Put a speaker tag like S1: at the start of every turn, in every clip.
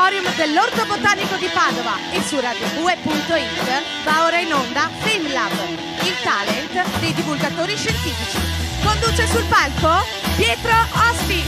S1: dell'Auditorium dell'Orto Botanico di Padova e su radio2.it va ora in onda FameLab, il talent dei divulgatori scientifici. Conduce sul palco Pietro Ospi.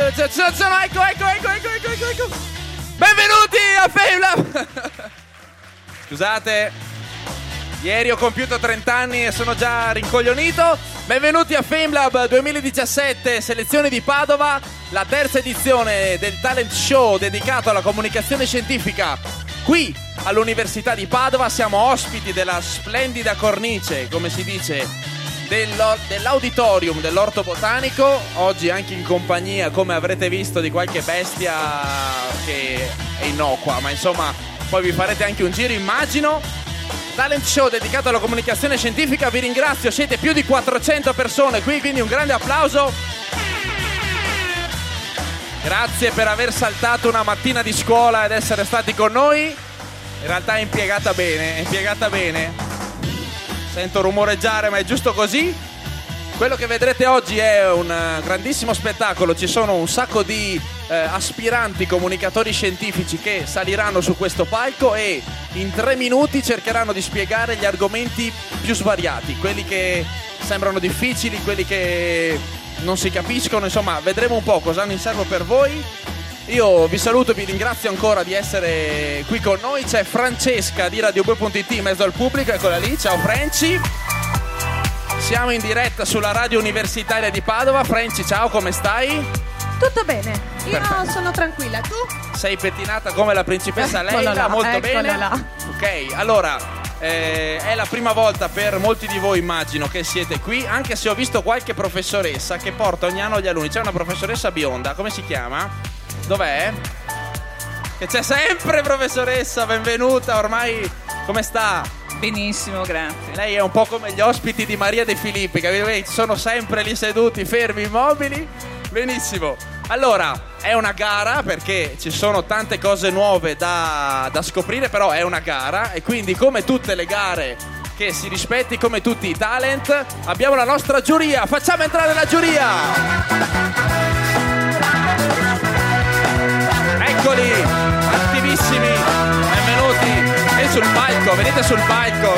S2: Ecco. Benvenuti a FameLab. Scusate, ieri ho compiuto 30 anni e sono già rincoglionito. Benvenuti a FameLab 2017, selezioni di Padova, la terza edizione del talent show dedicato alla comunicazione scientifica. Qui all'Università di Padova siamo ospiti della splendida cornice, come si dice, dell'Auditorium dell'Orto Botanico. Oggi anche in compagnia, come avrete visto, di qualche bestia che è innocua, ma insomma poi vi farete anche un giro, immagino. Talent show dedicato alla comunicazione scientifica, vi ringrazio, siete più di 400 persone qui, quindi un grande applauso. Grazie per aver saltato una mattina di scuola ed essere stati con noi. In realtà è impiegata bene. Sento rumoreggiare, ma è giusto così. Quello che vedrete oggi è un grandissimo spettacolo, ci sono un sacco di aspiranti comunicatori scientifici che saliranno su questo palco e in 3 minuti cercheranno di spiegare gli argomenti più svariati, quelli che sembrano difficili, quelli che non si capiscono, insomma vedremo un po' cosa hanno in serbo per voi. Io vi saluto e vi ringrazio ancora di essere qui con noi. C'è Francesca di radio2.it in mezzo al pubblico, eccola lì, ciao Franci. Siamo in diretta sulla radio universitaria di Padova. Franci, ciao, come stai?
S1: Tutto bene, io
S2: Perfetto.
S1: Sono tranquilla, tu?
S2: Sei pettinata come la principessa Leila,
S1: là,
S2: molto bene.
S1: Là.
S2: Ok, allora, è la prima volta per molti di voi, immagino, che siete qui, anche se ho visto qualche professoressa che porta ogni anno gli alunni. C'è una professoressa bionda, come si chiama? Dov'è? Che c'è sempre, professoressa, benvenuta, ormai come sta?
S3: Benissimo, grazie.
S2: Lei è un po' come gli ospiti di Maria De Filippi, capite? Sono sempre lì seduti, fermi, immobili. Benissimo. Allora, è una gara perché ci sono tante cose nuove da scoprire, però è una gara e quindi, come tutte le gare che si rispetti, come tutti i talent, abbiamo la nostra giuria. Facciamo entrare la giuria. Eccoli, attivissimi, benvenuti. Venite sul palco.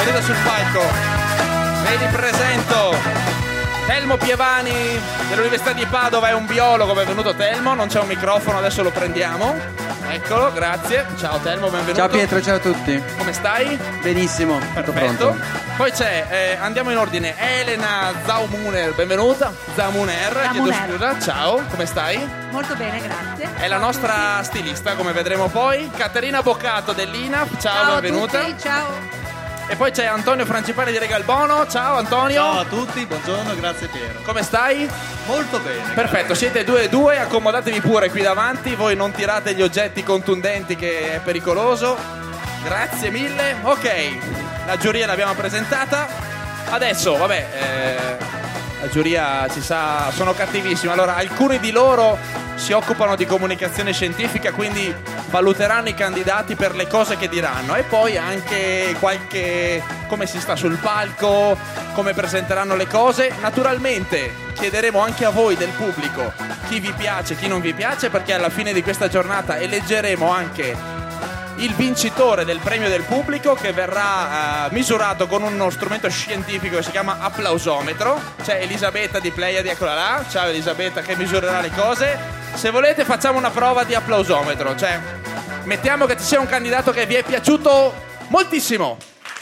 S2: Vi presento Telmo Pievani dell'Università di Padova, è un biologo. Benvenuto Telmo, non c'è un microfono, adesso lo prendiamo. Eccolo, grazie. Ciao Telmo, benvenuto.
S4: Ciao Pietro, ciao a tutti.
S2: Come stai?
S4: Benissimo, tutto
S2: Perfetto.
S4: pronto.
S2: Poi c'è, andiamo in ordine, Elena Zaumuner, benvenuta. Zaumuner, chiedo scusa, ciao, come stai?
S1: Molto bene, grazie.
S2: È la nostra stilista, come vedremo poi. Caterina Boccato dell'INAF, ciao, benvenuta.
S1: A tutti, ciao.
S2: E poi c'è Antonio Francipani di Regalbono, ciao Antonio.
S5: Ciao a tutti, buongiorno, grazie Piero.
S2: Come stai?
S5: Molto bene.
S2: Perfetto, siete 2-2, accomodatevi pure qui davanti, voi non tirate gli oggetti contundenti che è pericoloso. Grazie mille. Ok, la giuria l'abbiamo presentata. Adesso, la giuria ci sa, sono cattivissimi. Allora, alcuni di loro si occupano di comunicazione scientifica, quindi valuteranno i candidati per le cose che diranno e poi anche qualche come si sta sul palco, come presenteranno le cose. Naturalmente chiederemo anche a voi del pubblico chi vi piace, chi non vi piace, perché alla fine di questa giornata eleggeremo anche il vincitore del premio del pubblico, che verrà misurato con uno strumento scientifico che si chiama applausometro. C'è Elisabetta di Pleiadi, eccola là. Ciao Elisabetta, che misurerà le cose. Se volete facciamo una prova di applausometro, cioè mettiamo che ci sia un candidato che vi è piaciuto moltissimo.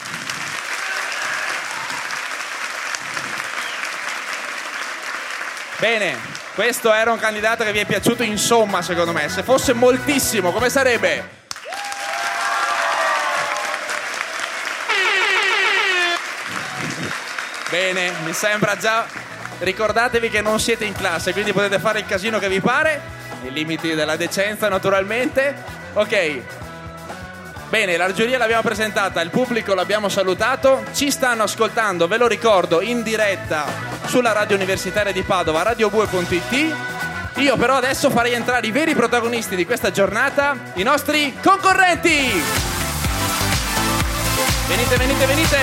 S2: Bene, questo era un candidato che vi è piaciuto insomma, secondo me. Se fosse moltissimo, come sarebbe? Bene, mi sembra già. Ricordatevi che non siete in classe, quindi potete fare il casino che vi pare, nei limiti della decenza naturalmente. Ok, bene, la giuria l'abbiamo presentata, il pubblico l'abbiamo salutato, ci stanno ascoltando, ve lo ricordo, in diretta sulla radio universitaria di Padova, radio2.it. Io però adesso farei entrare i veri protagonisti di questa giornata, i nostri concorrenti. Venite.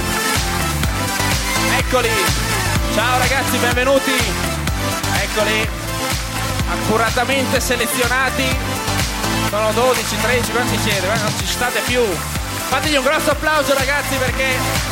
S2: Eccoli. Ciao ragazzi, benvenuti. Eccoli, accuratamente selezionati. Sono 12, 13, quanti siete? Non ci state più. Fategli un grosso applauso, ragazzi, perché...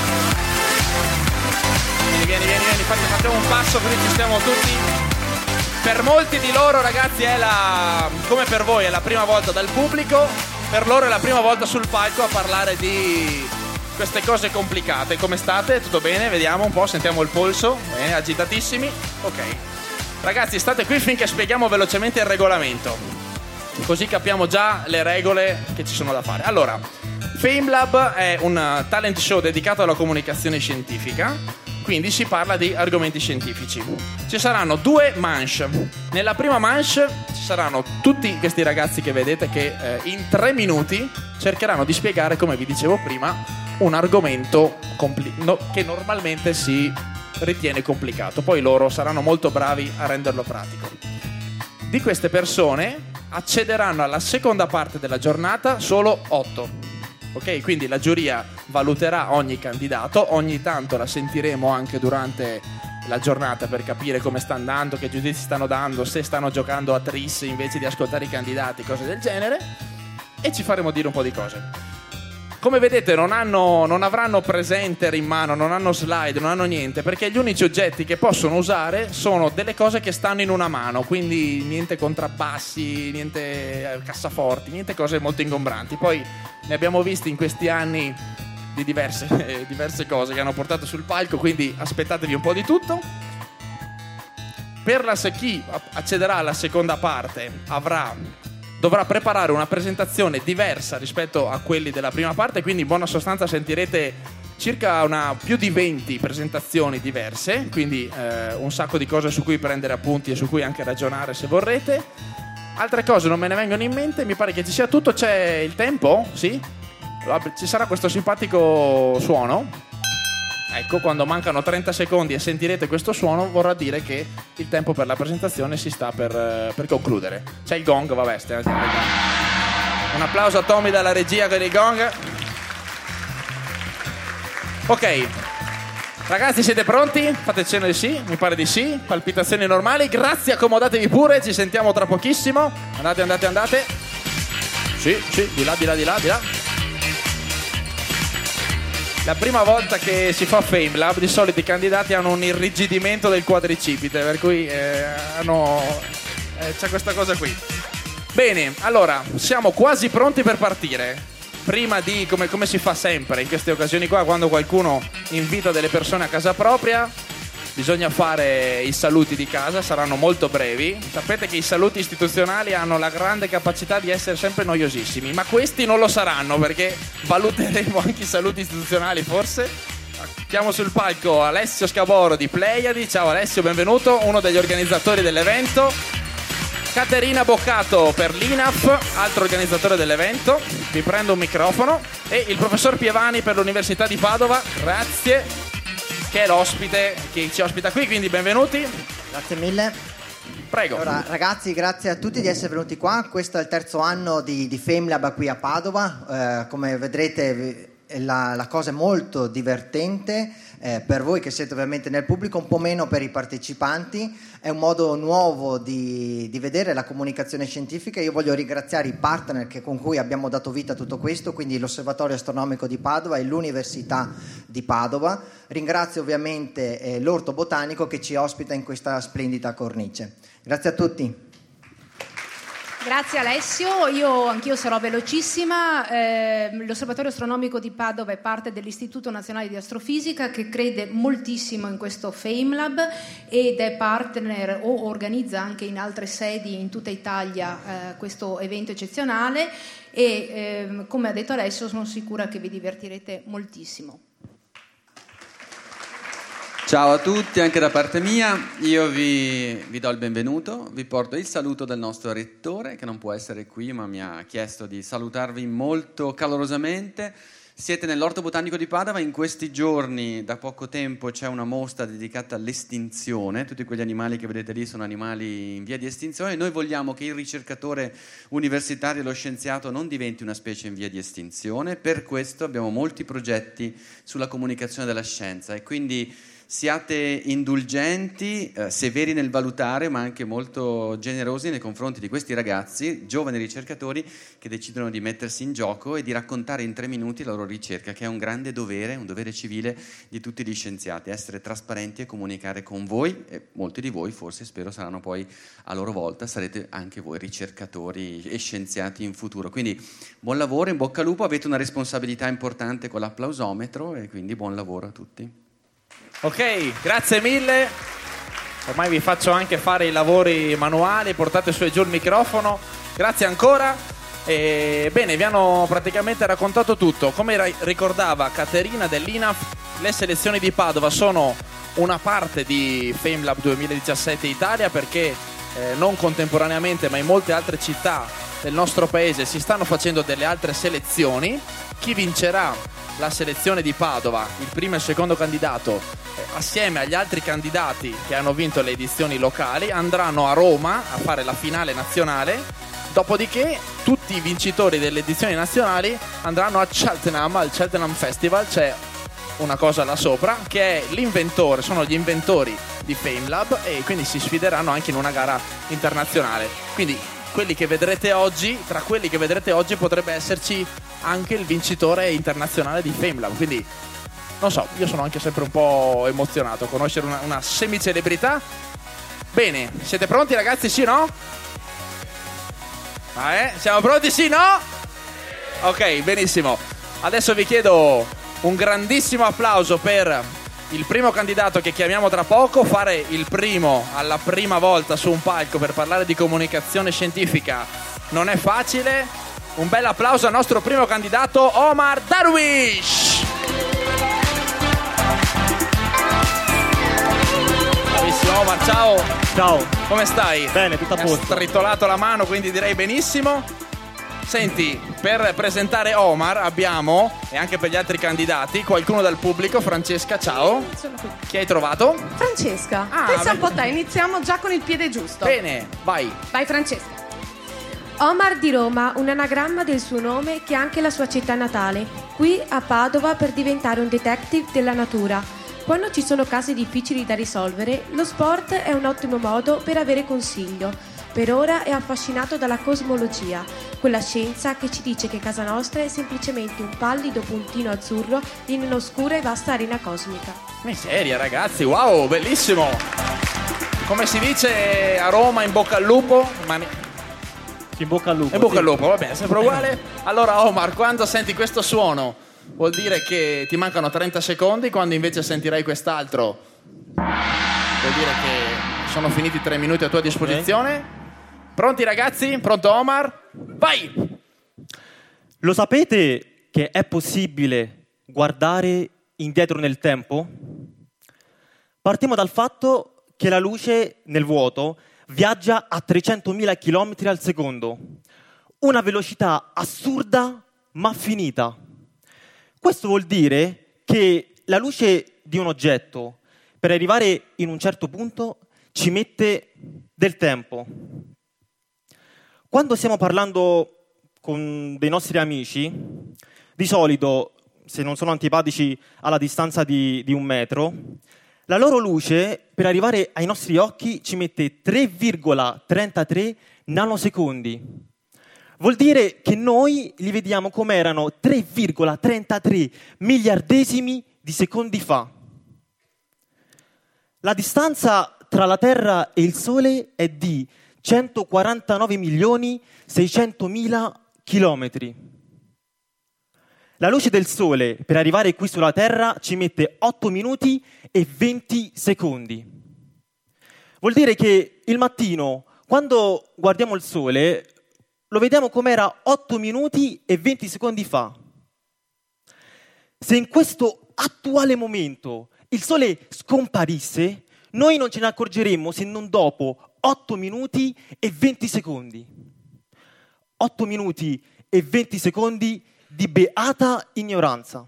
S2: Vieni, facciamo un passo così ci stiamo tutti. Per molti di loro, ragazzi, è come per voi, è la prima volta dal pubblico. Per loro è la prima volta sul palco a parlare di queste cose complicate. Come state? Tutto bene? Vediamo un po', sentiamo il polso. Bene, agitatissimi. Ok. Ragazzi, state qui finché spieghiamo velocemente il regolamento, così capiamo già le regole che ci sono da fare. Allora, FameLab è un talent show dedicato alla comunicazione scientifica, quindi si parla di argomenti scientifici. Ci saranno 2 manche. Nella prima manche ci saranno tutti questi ragazzi che vedete che in 3 minuti cercheranno di spiegare, come vi dicevo prima, un argomento che normalmente si ritiene complicato. Poi loro saranno molto bravi a renderlo pratico. Di queste persone accederanno alla seconda parte della giornata solo 8. Ok, quindi la giuria valuterà ogni candidato, ogni tanto la sentiremo anche durante la giornata per capire come sta andando, che giudizi stanno dando, se stanno giocando a tris invece di ascoltare i candidati, cose del genere, e ci faremo dire un po' di cose. Come vedete non avranno presenter in mano, non hanno slide, non hanno niente, perché gli unici oggetti che possono usare sono delle cose che stanno in una mano, quindi niente contrabbassi, niente cassaforti, niente cose molto ingombranti. Poi ne abbiamo visti in questi anni di diverse cose che hanno portato sul palco, quindi aspettatevi un po' di tutto. Chi accederà alla seconda parte dovrà preparare una presentazione diversa rispetto a quelli della prima parte, quindi in buona sostanza sentirete circa più di 20 presentazioni diverse, quindi un sacco di cose su cui prendere appunti e su cui anche ragionare se vorrete. Altre cose non me ne vengono in mente, mi pare che ci sia tutto. C'è il tempo? Sì? Ci sarà questo simpatico suono. Ecco, quando mancano 30 secondi e sentirete questo suono vorrà dire che il tempo per la presentazione si sta per concludere. C'è il gong, vabbè, un applauso a Tommy dalla regia per il gong. Ok, ragazzi, siete pronti? Fate cenno di sì? Mi pare di sì. Palpitazioni normali, grazie, accomodatevi pure, ci sentiamo tra pochissimo. Andate. Sì, di là. La prima volta che si fa FameLab, di solito i candidati hanno un irrigidimento del quadricipite, per cui c'è questa cosa qui. Bene, allora, siamo quasi pronti per partire. Prima di, come si fa sempre in queste occasioni qua, quando qualcuno invita delle persone a casa propria, bisogna fare i saluti di casa, saranno molto brevi. Sapete che i saluti istituzionali hanno la grande capacità di essere sempre noiosissimi, ma questi non lo saranno, perché valuteremo anche i saluti istituzionali forse. Chiamo sul palco Alessio Scaboro di Pleiadi. Ciao Alessio, benvenuto, uno degli organizzatori dell'evento. Caterina Boccato per l'INAF, altro organizzatore dell'evento. Vi prendo un microfono. E il professor Pievani per l'Università di Padova, grazie, che è l'ospite che ci ospita qui, quindi benvenuti.
S3: Grazie mille.
S2: Prego.
S3: Allora, ragazzi, grazie a tutti di essere venuti qua. Questo è il 3° anno di FameLab qui a Padova. Come vedrete la cosa è molto divertente per voi che siete ovviamente nel pubblico, un po' meno per i partecipanti. È un modo nuovo di vedere la comunicazione scientifica. Io voglio ringraziare i partner con cui abbiamo dato vita a tutto questo, quindi l'Osservatorio Astronomico di Padova e l'Università di Padova. Ringrazio ovviamente l'Orto Botanico che ci ospita in questa splendida cornice. Grazie a tutti.
S6: Grazie Alessio, anch'io sarò velocissima. L'Osservatorio Astronomico di Padova è parte dell'Istituto Nazionale di Astrofisica che crede moltissimo in questo FameLab ed è partner o organizza anche in altre sedi in tutta Italia questo evento eccezionale e come ha detto Alessio sono sicura che vi divertirete moltissimo.
S4: Ciao a tutti, anche da parte mia, io vi do il benvenuto, vi porto il saluto del nostro rettore che non può essere qui ma mi ha chiesto di salutarvi molto calorosamente. Siete nell'Orto Botanico di Padova, in questi giorni da poco tempo c'è una mostra dedicata all'estinzione, tutti quegli animali che vedete lì sono animali in via di estinzione. Noi vogliamo che il ricercatore universitario e lo scienziato non diventi una specie in via di estinzione, per questo abbiamo molti progetti sulla comunicazione della scienza e quindi siate indulgenti, severi nel valutare, ma anche molto generosi nei confronti di questi ragazzi, giovani ricercatori, che decidono di mettersi in gioco e di raccontare in 3 minuti la loro ricerca, che è un grande dovere, un dovere civile di tutti gli scienziati, essere trasparenti e comunicare con voi, e molti di voi forse, spero, saranno poi a loro volta, sarete anche voi ricercatori e scienziati in futuro. Quindi buon lavoro, in bocca al lupo, avete una responsabilità importante con l'applausometro e quindi buon lavoro a tutti.
S2: Ok, grazie mille. Ormai vi faccio anche fare i lavori manuali, portate su e giù il microfono. Grazie ancora. Bene, vi hanno praticamente raccontato tutto. Come ricordava Caterina dell'INAF, le selezioni di Padova sono una parte di FameLab 2017 Italia, perché non contemporaneamente ma in molte altre città del nostro paese si stanno facendo delle altre selezioni. Chi vincerà la selezione di Padova, il primo e il secondo candidato, assieme agli altri candidati che hanno vinto le edizioni locali, andranno a Roma a fare la finale nazionale. Dopodiché tutti i vincitori delle edizioni nazionali andranno a Cheltenham, al Cheltenham Festival. C'è una cosa là sopra che è l'inventore, sono gli inventori di FameLab, e quindi si sfideranno anche in una gara internazionale. Quindi quelli che vedrete oggi, tra quelli che vedrete oggi potrebbe esserci anche il vincitore internazionale di FameLab. Quindi non so, io sono anche sempre un po' emozionato a conoscere una semicelebrità. Bene, siete pronti ragazzi, sì o no? Siamo pronti, sì o no? Ok, benissimo. Adesso vi chiedo un grandissimo applauso per il primo candidato che chiamiamo tra poco. Fare il primo alla prima volta su un palco per parlare di comunicazione scientifica non è facile. Un bel applauso al nostro primo candidato, Omar Darwish. Bravissimo Omar, ciao.
S7: Ciao.
S2: Come stai?
S7: Bene, tutto a posto.
S2: Mi ha stritolato la mano, quindi direi benissimo. Senti, per presentare Omar abbiamo, e anche per gli altri candidati, qualcuno dal pubblico. Francesca, ciao.
S1: Sono qui.
S2: Chi hai trovato?
S1: Francesca,
S2: Ah,
S1: pensa un
S2: beh.
S1: po' te, iniziamo già con il piede giusto.
S2: Bene, vai.
S1: Vai Francesca.
S8: Omar di Roma, un anagramma del suo nome che è anche la sua città natale. Qui a Padova per diventare un detective della natura. Quando ci sono casi difficili da risolvere, lo sport è un ottimo modo per avere consiglio. Per ora è affascinato dalla cosmologia, quella scienza che ci dice che casa nostra è semplicemente un pallido puntino azzurro in un'oscura e vasta arena cosmica.
S2: Miseria ragazzi, wow, bellissimo. Come si dice a Roma, in bocca al lupo?
S7: In bocca al lupo.
S2: In bocca
S7: sì.
S2: al lupo, va bene, sempre uguale. Allora Omar, quando senti questo suono vuol dire che ti mancano 30 secondi, quando invece sentirai quest'altro vuol dire che sono finiti 3 minuti a tua disposizione. Pronti ragazzi? Pronto Omar? Vai!
S7: Lo sapete che è possibile guardare indietro nel tempo? Partiamo dal fatto che la luce nel vuoto viaggia a 300.000 km al secondo, una velocità assurda ma finita. Questo vuol dire che la luce di un oggetto, per arrivare in un certo punto, ci mette del tempo. Quando stiamo parlando con dei nostri amici, di solito, se non sono antipatici alla distanza di 1 metro, la loro luce per arrivare ai nostri occhi ci mette 3,33 nanosecondi. Vuol dire che noi li vediamo come erano 3,33 miliardesimi di secondi fa. La distanza tra la Terra e il Sole è di 149.600.000 chilometri. La luce del Sole per arrivare qui sulla Terra ci mette 8 minuti e 20 secondi. Vuol dire che il mattino, quando guardiamo il Sole, lo vediamo come era 8 minuti e 20 secondi fa. Se in questo attuale momento il Sole scomparisse, noi non ce ne accorgeremmo se non dopo 8 minuti e 20 secondi. 8 minuti e 20 secondi di beata ignoranza.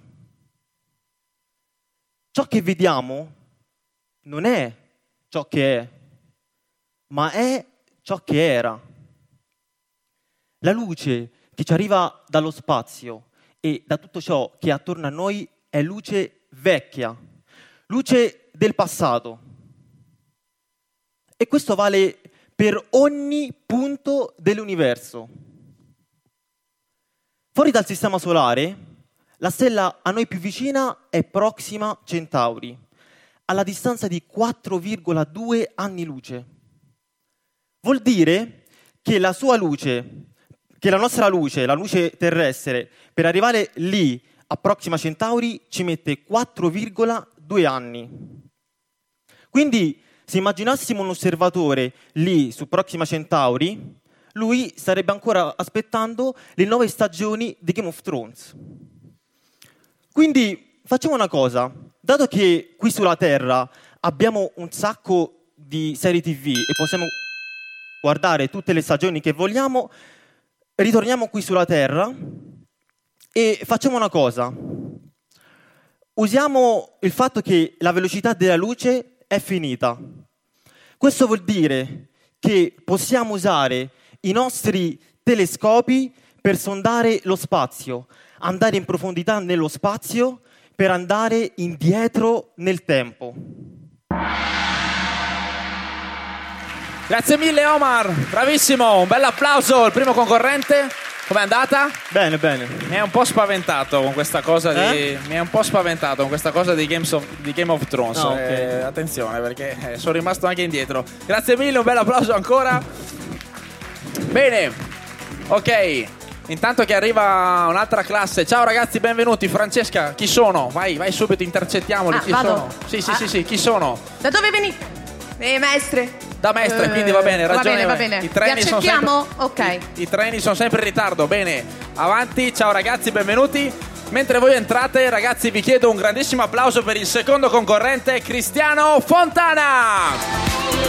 S7: Ciò che vediamo non è ciò che è, ma è ciò che era. La luce che ci arriva dallo spazio e da tutto ciò che è attorno a noi è luce vecchia, luce del passato. E questo vale per ogni punto dell'universo. Fuori dal sistema solare, la stella a noi più vicina è Proxima Centauri, alla distanza di 4,2 anni luce. Vuol dire che la sua luce, che la nostra luce, la luce terrestre, per arrivare lì a Proxima Centauri ci mette 4,2 anni. Quindi, se immaginassimo un osservatore lì su Proxima Centauri, lui starebbe ancora aspettando le 9 stagioni di Game of Thrones. Quindi facciamo una cosa, dato che qui sulla Terra abbiamo un sacco di serie TV e possiamo guardare tutte le stagioni che vogliamo, ritorniamo qui sulla Terra e facciamo una cosa. Usiamo il fatto che la velocità della luce è finita. Questo vuol dire che possiamo usare i nostri telescopi per sondare lo spazio, andare in profondità nello spazio per andare indietro nel tempo.
S2: Grazie mille Omar, bravissimo, un bel applauso, il primo concorrente. Com'è andata?
S7: Bene, bene.
S2: Mi è un po' spaventato con questa cosa di Game of Thrones.
S7: No, okay.
S2: Attenzione, perché sono rimasto anche indietro. Grazie mille, un bel applauso ancora. Bene, ok. Intanto che arriva un'altra classe. Ciao ragazzi, benvenuti. Francesca, chi sono? Vai subito, intercettiamoli. Chi
S1: vado?
S2: sono? Sì, chi sono?
S1: Da dove venite? Maestre.
S2: Da maestre, quindi va bene, ragione.
S1: Va bene.
S2: I treni
S1: Vi accettiamo? Ok.
S2: I treni sono sempre in ritardo. Bene, avanti. Ciao ragazzi, benvenuti. Mentre voi entrate, ragazzi, vi chiedo un grandissimo applauso per il secondo concorrente, Cristiano Fontana.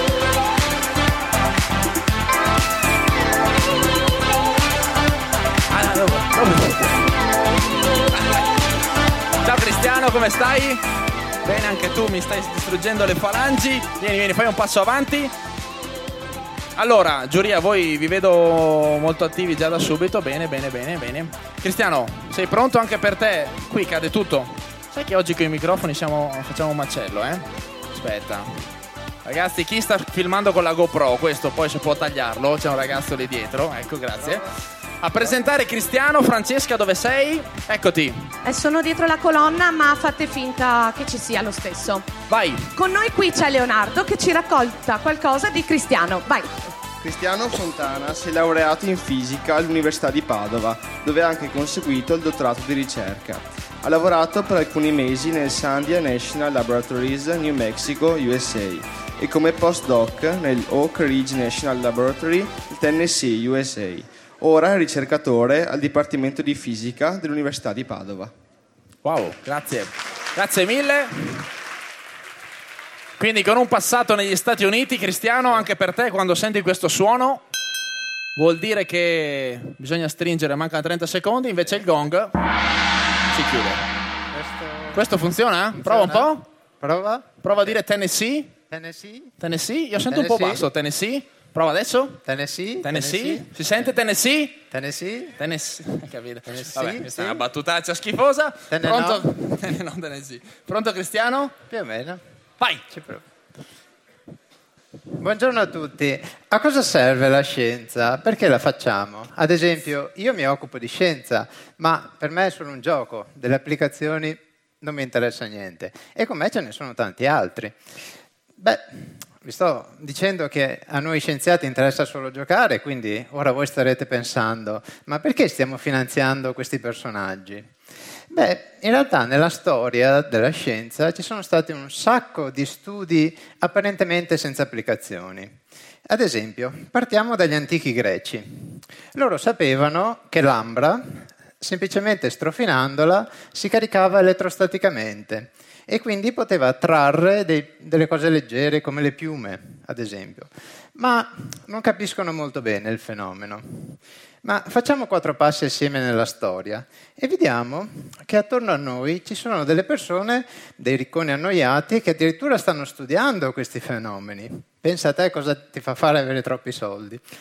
S2: Ciao Cristiano, come stai? Bene, anche tu mi stai distruggendo le falangi. Vieni, fai un passo avanti. Allora, giuria, voi vi vedo molto attivi già da subito. Bene. Cristiano, sei pronto anche per te? Qui cade tutto. Sai che oggi con i microfoni facciamo un macello, eh? Aspetta. Ragazzi, chi sta filmando con la GoPro? Questo poi si può tagliarlo. C'è un ragazzo lì dietro. Ecco, grazie. A presentare Cristiano. Francesca, dove sei? Eccoti.
S1: Sono dietro la colonna, ma fate finta che ci sia lo stesso.
S2: Vai.
S1: Con noi qui c'è Leonardo che ci racconta qualcosa di Cristiano. Vai.
S9: Cristiano Fontana si è laureato in fisica all'Università di Padova, dove ha anche conseguito il dottorato di ricerca. Ha lavorato per alcuni mesi nel Sandia National Laboratories, New Mexico, USA, e come postdoc nel Oak Ridge National Laboratory, Tennessee, USA. Ora è ricercatore al Dipartimento di Fisica dell'Università di Padova.
S2: Wow, grazie. Grazie mille. Quindi con un passato negli Stati Uniti, Cristiano, anche per te quando senti questo suono vuol dire che bisogna stringere, mancano 30 secondi, invece il gong si chiude. Questo funziona? Prova un po'. Prova a dire Tennessee. Tennessee? Io sento un po' basso, Tennessee. Prova adesso. Tennessee. Si sente Tennessee? Tennessee. Capito? Vabbè, questa è una battutaccia schifosa. Pronto? No, Tennessee. Pronto Cristiano?
S10: Più o meno.
S2: Vai.
S10: Buongiorno a tutti. A cosa serve la scienza? Perché la facciamo? Ad esempio, io mi occupo di scienza, ma per me è solo un gioco. Delle applicazioni non mi interessa niente. E con me ce ne sono tanti altri. Vi sto dicendo che a noi scienziati interessa solo giocare, quindi ora voi starete pensando, ma perché stiamo finanziando questi personaggi? In realtà nella storia della scienza ci sono stati un sacco di studi apparentemente senza applicazioni. Ad esempio, partiamo dagli antichi greci. Loro sapevano che l'ambra, semplicemente strofinandola, si caricava elettrostaticamente e quindi poteva trarre delle cose leggere come le piume, ad esempio. Ma non capiscono molto bene il fenomeno. Ma facciamo 4 passi assieme nella storia e vediamo che attorno a noi ci sono delle persone, dei ricconi annoiati, che addirittura stanno studiando questi fenomeni. Pensa a te cosa ti fa fare avere troppi soldi.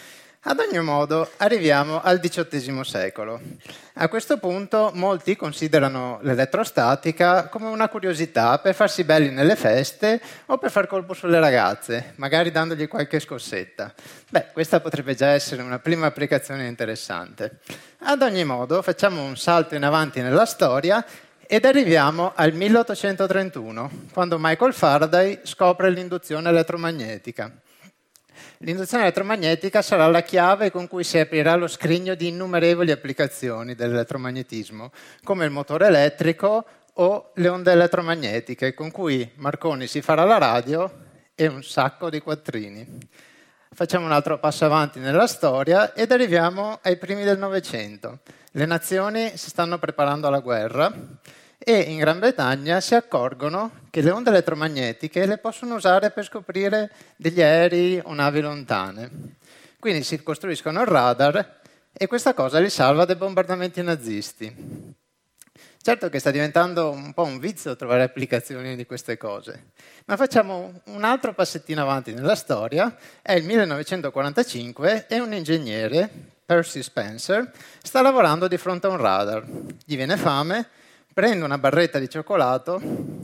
S10: Ad ogni modo, arriviamo al XVIII secolo. A questo punto molti considerano l'elettrostatica come una curiosità per farsi belli nelle feste o per far colpo sulle ragazze, magari dandogli qualche scossetta. Beh, questa potrebbe già essere una prima applicazione interessante. Ad ogni modo, facciamo un salto in avanti nella storia ed arriviamo al 1831, quando Michael Faraday scopre l'induzione elettromagnetica. L'induzione elettromagnetica sarà la chiave con cui si aprirà lo scrigno di innumerevoli applicazioni dell'elettromagnetismo, come il motore elettrico o le onde elettromagnetiche, con cui Marconi si farà la radio e un sacco di quattrini. Facciamo un altro passo avanti nella storia ed arriviamo ai primi del Novecento. Le nazioni si stanno preparando alla guerra e in Gran Bretagna si accorgono che le onde elettromagnetiche le possono usare per scoprire degli aerei o navi lontane. Quindi si costruiscono il radar e questa cosa li salva dai bombardamenti nazisti. Certo che sta diventando un po' un vizio trovare applicazioni di queste cose, ma facciamo un altro passettino avanti nella storia. È il 1945 e un ingegnere, Percy Spencer, sta lavorando di fronte a un radar. Gli viene fame, prende una barretta di cioccolato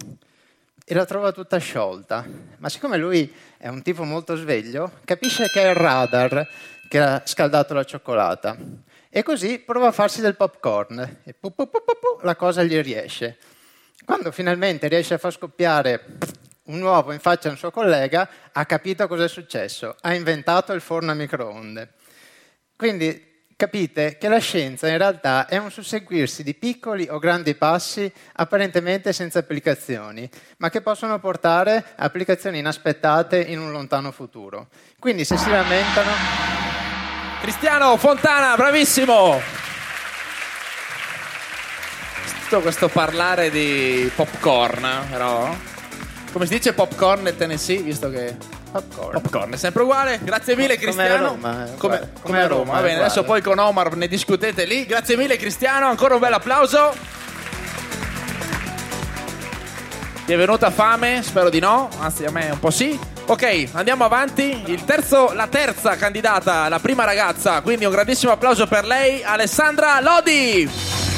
S10: e la trova tutta sciolta. Ma siccome lui è un tipo molto sveglio, capisce che è il radar che ha scaldato la cioccolata. E così prova a farsi del popcorn e la cosa gli riesce. Quando finalmente riesce a far scoppiare un uovo in faccia a un suo collega, ha capito cosa è successo. Ha inventato il forno a microonde. Quindi capite che la scienza in realtà è un susseguirsi di piccoli o grandi passi apparentemente senza applicazioni, ma che possono portare a applicazioni inaspettate in un lontano futuro. Quindi se si lamentano...
S2: Cristiano Fontana, bravissimo! Tutto questo parlare di popcorn, però... Come si dice popcorn nel Tennessee, visto che... Popcorn è sempre uguale. Grazie mille Cristiano. Come a Roma. Va bene, adesso poi con Omar ne discutete lì. Grazie mille Cristiano, ancora un bel applauso. Ti è venuta fame? Spero di no, anzi a me un po' sì. Ok, andiamo avanti. La terza candidata, la prima ragazza, quindi un grandissimo applauso per lei, Alessandra Lodi.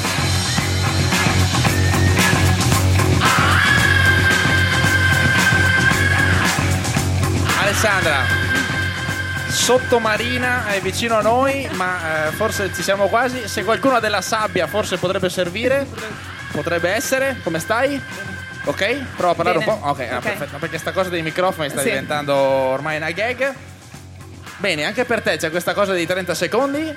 S2: Alessandra, sottomarina è vicino a noi, ma forse ci siamo quasi. Se qualcuno ha della sabbia forse potrebbe servire, potrebbe essere. Come stai? Ok, prova a parlare un po'. Ok, perfetto, perché sta cosa dei microfoni sta diventando ormai una gag. Bene, anche per te c'è questa cosa dei 30 secondi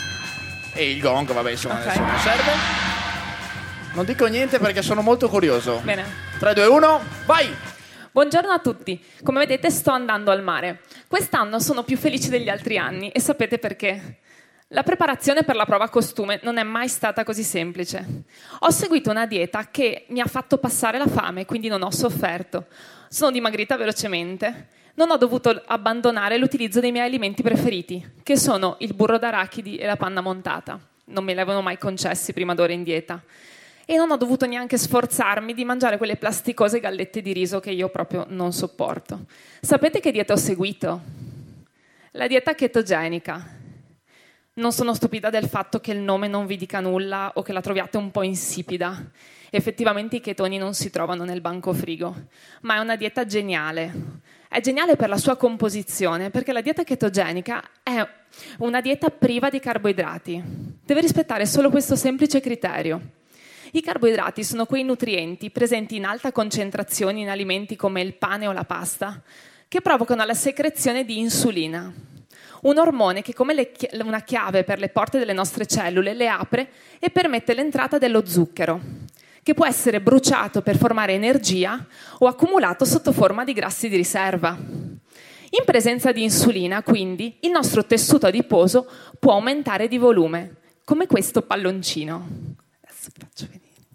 S2: e il gong, vabbè, insomma, adesso non serve. Non dico niente perché sono molto curioso.
S11: Bene.
S2: 3, 2, 1, vai!
S11: Buongiorno a tutti. Come vedete sto andando al mare. Quest'anno sono più felice degli altri anni e sapete perché? La preparazione per la prova costume non è mai stata così semplice. Ho seguito una dieta che mi ha fatto passare la fame, quindi non ho sofferto. Sono dimagrita velocemente. Non ho dovuto abbandonare l'utilizzo dei miei alimenti preferiti, che sono il burro d'arachidi e la panna montata. Non me li avevano mai concessi prima d'ora in dieta. E non ho dovuto neanche sforzarmi di mangiare quelle plasticose gallette di riso che io proprio non sopporto. Sapete che dieta ho seguito? La dieta chetogenica. Non sono stupida del fatto che il nome non vi dica nulla o che la troviate un po' insipida. Effettivamente i chetoni non si trovano nel banco frigo, ma è una dieta geniale. È geniale per la sua composizione, perché la dieta chetogenica è una dieta priva di carboidrati. Deve rispettare solo questo semplice criterio. I carboidrati sono quei nutrienti presenti in alta concentrazione in alimenti come il pane o la pasta, che provocano la secrezione di insulina, un ormone che come una chiave per le porte delle nostre cellule le apre e permette l'entrata dello zucchero, che può essere bruciato per formare energia o accumulato sotto forma di grassi di riserva. In presenza di insulina, quindi, il nostro tessuto adiposo può aumentare di volume, come questo palloncino. Adesso vi faccio vedere.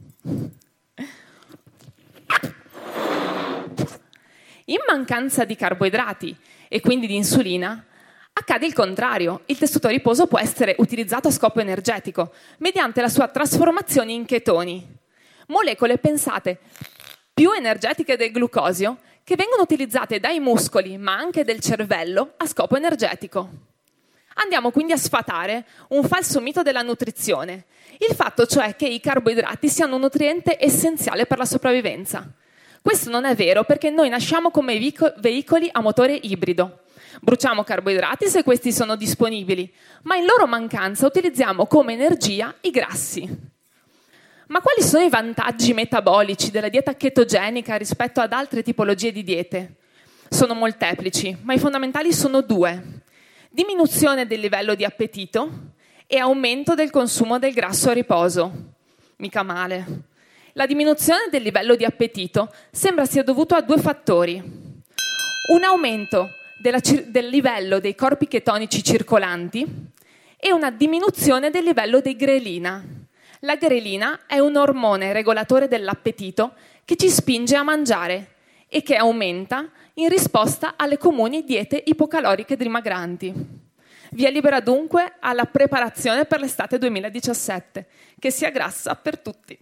S11: In mancanza di carboidrati e quindi di insulina, accade il contrario. Il tessuto adiposo può essere utilizzato a scopo energetico mediante la sua trasformazione in chetoni, molecole, pensate, più energetiche del glucosio, che vengono utilizzate dai muscoli ma anche del cervello a scopo energetico. Andiamo quindi a sfatare un falso mito della nutrizione, il fatto cioè che i carboidrati siano un nutriente essenziale per la sopravvivenza. Questo non è vero perché noi nasciamo come veicoli a motore ibrido. Bruciamo carboidrati se questi sono disponibili, ma in loro mancanza utilizziamo come energia i grassi. Ma quali sono i vantaggi metabolici della dieta chetogenica rispetto ad altre tipologie di diete? Sono molteplici, ma i fondamentali sono 2. Diminuzione del livello di appetito e aumento del consumo del grasso a riposo. Mica male. La diminuzione del livello di appetito sembra sia dovuto a 2 fattori. Un aumento del livello dei corpi chetonici circolanti e una diminuzione del livello di grelina. La grelina è un ormone regolatore dell'appetito che ci spinge a mangiare e che aumenta in risposta alle comuni diete ipocaloriche dimagranti. Via libera dunque alla preparazione per l'estate 2017, che sia grassa per tutti.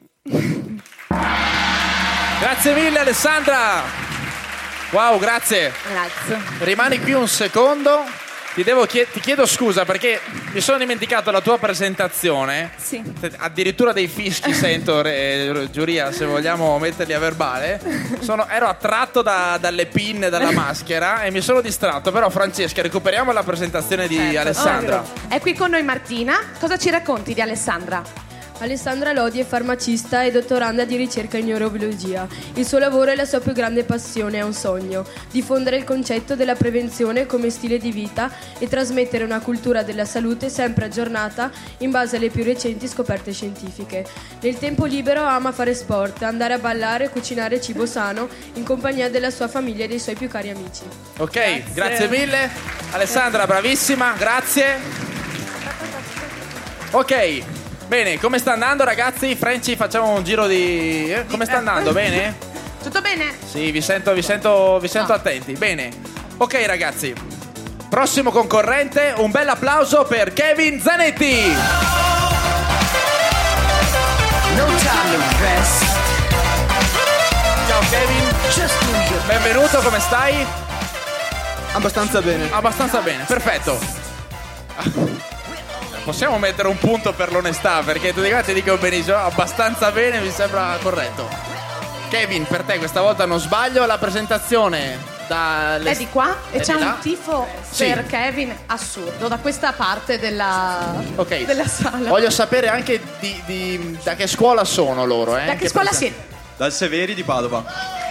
S2: Grazie mille Alessandra! Wow, grazie!
S11: Grazie.
S2: Rimani qui un secondo. Ti chiedo scusa perché mi sono dimenticato la tua presentazione.
S11: Sì.
S2: Addirittura dei fischi sento, giuria, se vogliamo metterli a verbale. Ero attratto dalle pinne, dalla maschera e mi sono distratto. Però Francesca, recuperiamo la presentazione di Alessandra.
S1: È qui con noi Martina. Cosa ci racconti di Alessandra?
S12: Alessandra Lodi è farmacista e dottoranda di ricerca in neurobiologia. Il suo lavoro e la sua più grande passione è un sogno: diffondere il concetto della prevenzione come stile di vita e trasmettere una cultura della salute sempre aggiornata in base alle più recenti scoperte scientifiche. Nel tempo libero ama fare sport, andare a ballare e cucinare cibo sano in compagnia della sua famiglia e dei suoi più cari amici.
S2: Ok, grazie mille. Alessandra, bravissima, grazie. Ok. Bene, come sta andando ragazzi? Franci, facciamo un giro di... come sta andando? Bene?
S1: Tutto bene?
S2: Sì, vi sento attenti. Bene. Ok ragazzi, prossimo concorrente, un bel applauso per Kevin Zanetti. Ciao Kevin. Benvenuto, come stai?
S13: Abbastanza bene.
S2: Abbastanza bene, perfetto. Possiamo mettere un punto per l'onestà, perché tutti quanti dicono benissimo, abbastanza bene, mi sembra corretto. Kevin, per te questa volta non sbaglio, la presentazione
S1: è di qua e c'è un tifo
S2: sì.
S1: per Kevin assurdo da questa parte della sala.
S2: Voglio sapere anche da che scuola sono loro.
S1: Da che scuola siete?
S5: Dal Severi di Padova.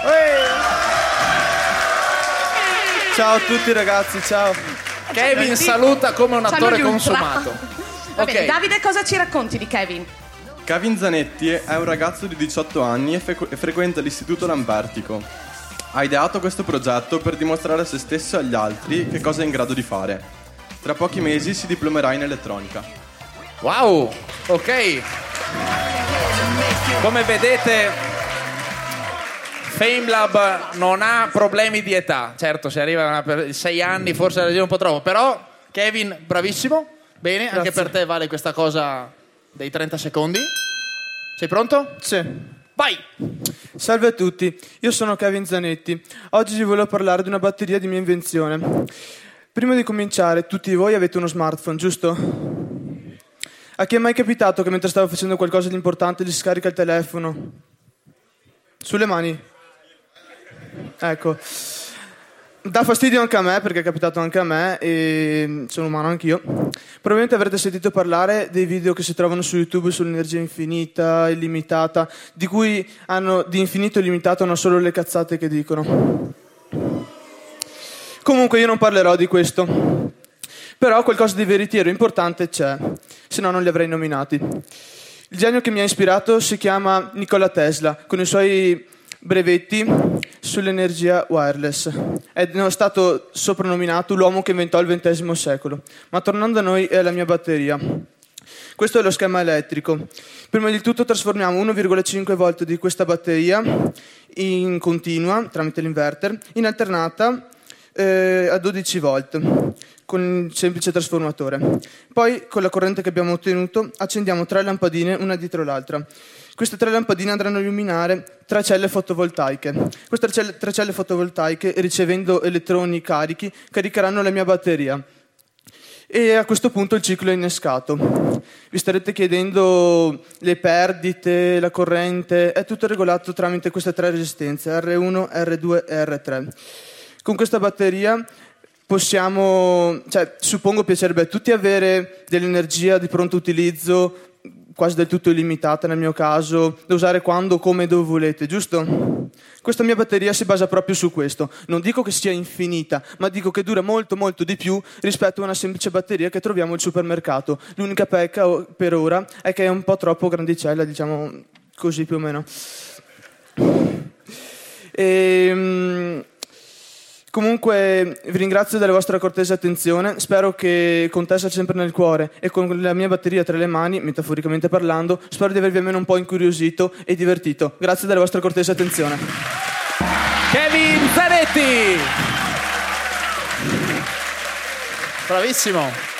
S13: Ciao a tutti ragazzi, ciao.
S2: Kevin saluta come un attore consumato.
S1: Va bene,
S2: Ok.
S1: Davide, cosa ci racconti di Kevin?
S14: Kevin Zanetti è un ragazzo di 18 anni e frequenta l'Istituto Lambertico. Ha ideato questo progetto per dimostrare a se stesso e agli altri che cosa è in grado di fare. Tra pochi mesi si diplomerà in elettronica.
S2: Wow, ok. Come vedete, FameLab non ha problemi di età. Certo, se arriva per 6 anni forse è un po' troppo. Però, Kevin, bravissimo. Bene,
S13: Grazie.
S2: anche per te vale questa cosa dei 30 secondi. Sei pronto?
S13: Sì.
S2: Vai!
S13: Salve a tutti, io sono Kevin Zanetti. Oggi vi volevo parlare di una batteria di mia invenzione. Prima di cominciare, tutti voi avete uno smartphone, giusto? A chi è mai capitato che mentre stavo facendo qualcosa di importante gli si scarica il telefono? Sulle mani? Ecco. Dà fastidio anche a me, perché è capitato anche a me e sono umano anch'io. Probabilmente avrete sentito parlare dei video che si trovano su YouTube sull'energia infinita, illimitata, di cui hanno di infinito e illimitato hanno solo le cazzate che dicono. Comunque io non parlerò di questo, però qualcosa di veritiero importante c'è, se no non li avrei nominati. Il genio che mi ha ispirato si chiama Nikola Tesla, con i suoi brevetti sull'energia wireless. È stato soprannominato l'uomo che inventò il XX secolo. Ma tornando a noi e alla mia batteria. Questo è lo schema elettrico. Prima di tutto trasformiamo 1,5 volt di questa batteria in continua, tramite l'inverter, in alternata a 12 volt, con un semplice trasformatore. Poi, con la corrente che abbiamo ottenuto, accendiamo 3 lampadine, una dietro l'altra. Queste 3 lampadine andranno a illuminare 3 celle fotovoltaiche. Queste 3 celle fotovoltaiche, ricevendo elettroni carichi, caricheranno la mia batteria. e a questo punto il ciclo è innescato. Vi starete chiedendo le perdite, la corrente, è tutto regolato tramite queste 3 resistenze, R1, R2 e R3. Con questa batteria possiamo, suppongo piacerebbe a tutti avere dell'energia di pronto utilizzo, quasi del tutto illimitata nel mio caso, da usare quando, come e dove volete, giusto? Questa mia batteria si basa proprio su questo. Non dico che sia infinita, ma dico che dura molto molto di più rispetto a una semplice batteria che troviamo al supermercato. L'unica pecca per ora è che è un po' troppo grandicella, diciamo così più o meno. Comunque vi ringrazio della vostra cortese attenzione, spero che con Tesla sempre nel cuore e con la mia batteria tra le mani, metaforicamente parlando, spero di avervi almeno un po' incuriosito e divertito. Grazie della vostra cortese attenzione.
S2: Kevin Zanetti! Bravissimo!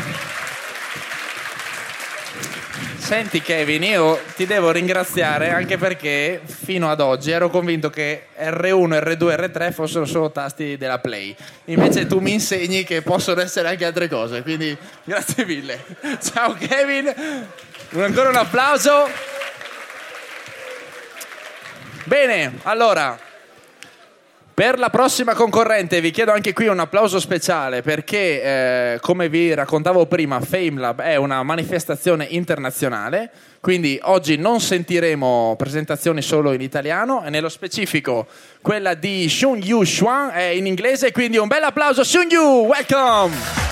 S2: Senti Kevin, io ti devo ringraziare anche perché fino ad oggi ero convinto che R1, R2 e R3 fossero solo tasti della Play. Invece tu mi insegni che possono essere anche altre cose, quindi grazie mille. Ciao Kevin, ancora un applauso. Bene, allora, per la prossima concorrente vi chiedo anche qui un applauso speciale perché, come vi raccontavo prima, FameLab è una manifestazione internazionale, quindi oggi non sentiremo presentazioni solo in italiano e nello specifico quella di Xunyu Xuan è in inglese, quindi un bel applauso Xunyu, welcome!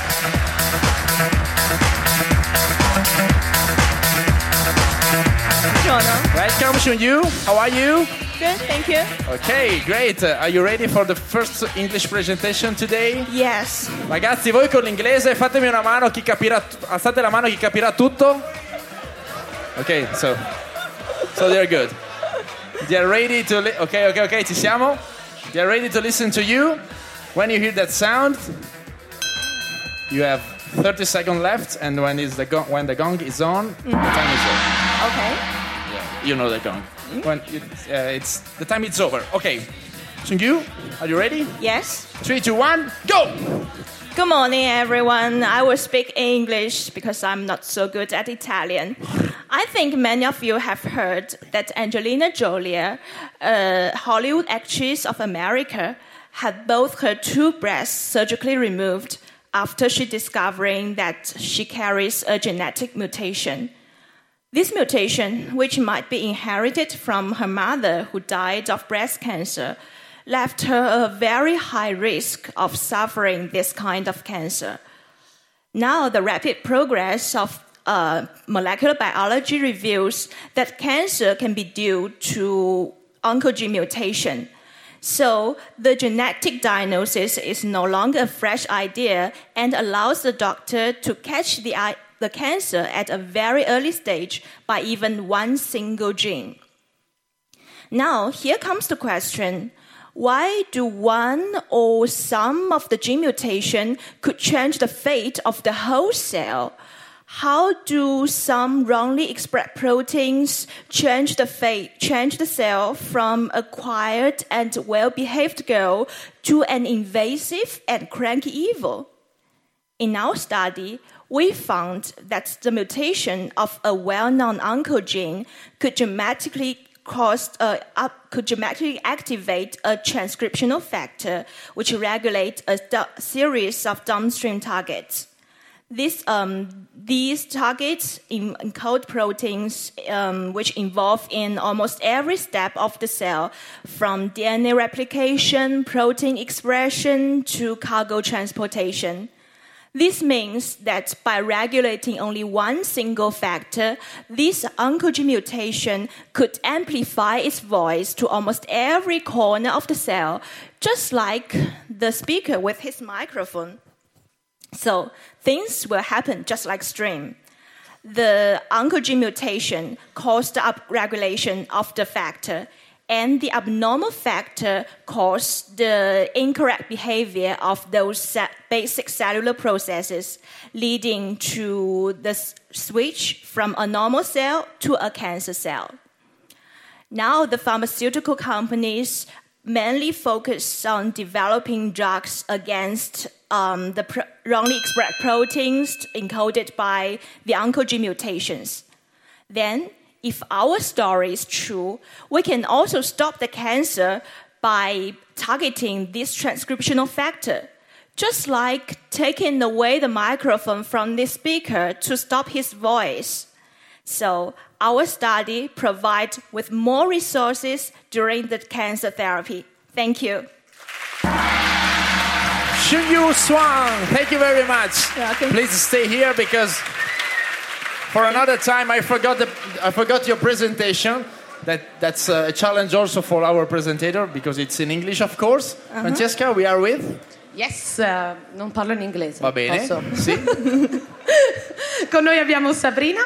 S15: Buongiorno.
S2: Welcome Xunyu, how are you?
S15: Good, thank you.
S2: Okay, great. Are you ready for the first English presentation today?
S15: Yes.
S2: Ragazzi, voi con l'inglese fatemi una mano, chi capirà, alzate la mano chi capirà tutto. Ok, so they're good. They are ready to okay, ci siamo? They are ready to listen to you. When you hear that sound, you have 30 seconds left, and when the gong is on, the time is over.
S15: Okay.
S2: Yeah, you know the gong. When it's the time is over. Okay, Xunyu, are you ready?
S15: Yes.
S2: 3, 2, 1, go!
S15: Good morning, everyone. I will speak English because I'm not so good at Italian. I think many of you have heard that Angelina Jolie, a Hollywood actress of America, had both her 2 breasts surgically removed after she discovering that she carries a genetic mutation. This mutation, which might be inherited from her mother who died of breast cancer, left her a very high risk of suffering this kind of cancer. Now, the rapid progress of molecular biology reveals that cancer can be due to oncogene mutation. So, the genetic diagnosis is no longer a fresh idea and allows the doctor to catch the cancer at a very early stage by even one single gene. Now, here comes the question. Why do one or some of the gene mutation could change the fate of the whole cell? How do some wrongly expressed proteins change the cell from a quiet and well-behaved girl to an invasive and cranky evil? In our study, we found that the mutation of a well-known oncogene could dramatically activate a transcriptional factor which regulates a series of downstream targets. These targets encode proteins which involve in almost every step of the cell, from DNA replication, protein expression, to cargo transportation. This means that by regulating only one single factor, this oncogene mutation could amplify its voice to almost every corner of the cell, just like the speaker with his microphone. So things will happen just like stream. The oncogene mutation caused the upregulation of the factor, and the abnormal factor caused the incorrect behavior of those basic cellular processes, leading to the switch from a normal cell to a cancer cell. Now, the pharmaceutical companies mainly focus on developing drugs against wrongly expressed proteins encoded by the oncogene mutations. Then, if our story is true, we can also stop the cancer by targeting this transcriptional factor, just like taking away the microphone from the speaker to stop his voice. So, our study provides with more resources during the cancer therapy. Thank you.
S2: Shunyu Swan, thank you very much. Please stay here because for another time I forgot your presentation. That's a challenge also for our presenter because it's in English, of course. Francesca, we are with?
S16: Yes, non parlo in inglese.
S2: Va bene.
S16: Posso?
S2: Sì.
S16: Con noi abbiamo Sabrina.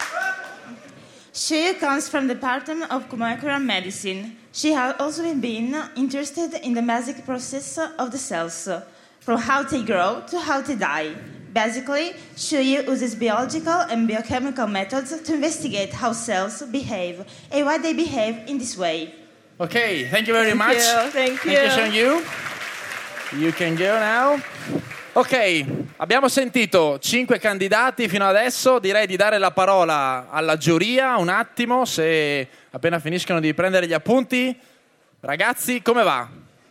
S17: She comes from the Department of Molecular Medicine. She has also been interested in the basic process of the cells, from how they grow to how they die. Basically, she uses biological and biochemical methods to investigate how cells behave and why they behave in this way.
S2: Okay, thank you very much.
S15: Thank you.
S2: Thank you, Shunyu. You can go now. Ok, abbiamo sentito 5 candidati fino adesso, direi di dare la parola alla giuria un attimo, se appena finiscono di prendere gli appunti. Ragazzi, come va?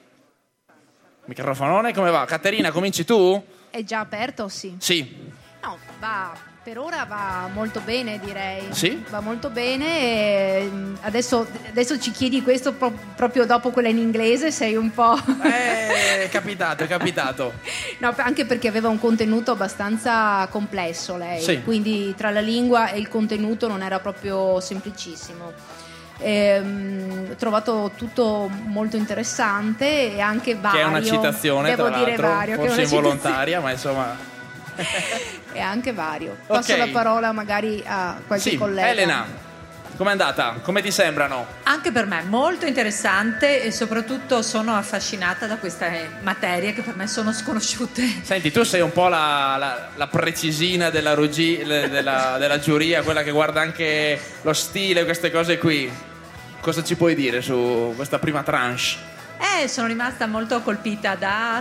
S2: Microfonone, come va? Caterina, cominci tu?
S6: È già aperto, sì?
S2: Sì.
S6: No, per ora va molto bene, direi.
S2: Sì?
S6: Va molto bene. E adesso ci chiedi questo proprio dopo quella in inglese, sei un po'...
S2: È capitato.
S6: No, anche perché aveva un contenuto abbastanza complesso lei,
S2: sì.
S6: Quindi tra la lingua e il contenuto non era proprio semplicissimo. Ho trovato tutto molto interessante e anche vario.
S2: Che è una citazione,
S6: devo
S2: tra
S6: dire
S2: l'altro,
S6: vario,
S2: forse
S6: che è una
S2: involontaria, ma insomma...
S6: è anche vario. Passo
S2: Ok.
S6: la parola magari a qualche
S2: Sì,
S6: collega.
S2: Elena, com'è andata? Come ti sembrano?
S18: Anche per me molto interessante e soprattutto sono affascinata da queste materie che per me sono sconosciute.
S2: Senti, tu sei un po' la precisina della giuria, quella che guarda anche lo stile, queste cose qui. Cosa ci puoi dire su questa prima tranche?
S18: Sono rimasta molto colpita da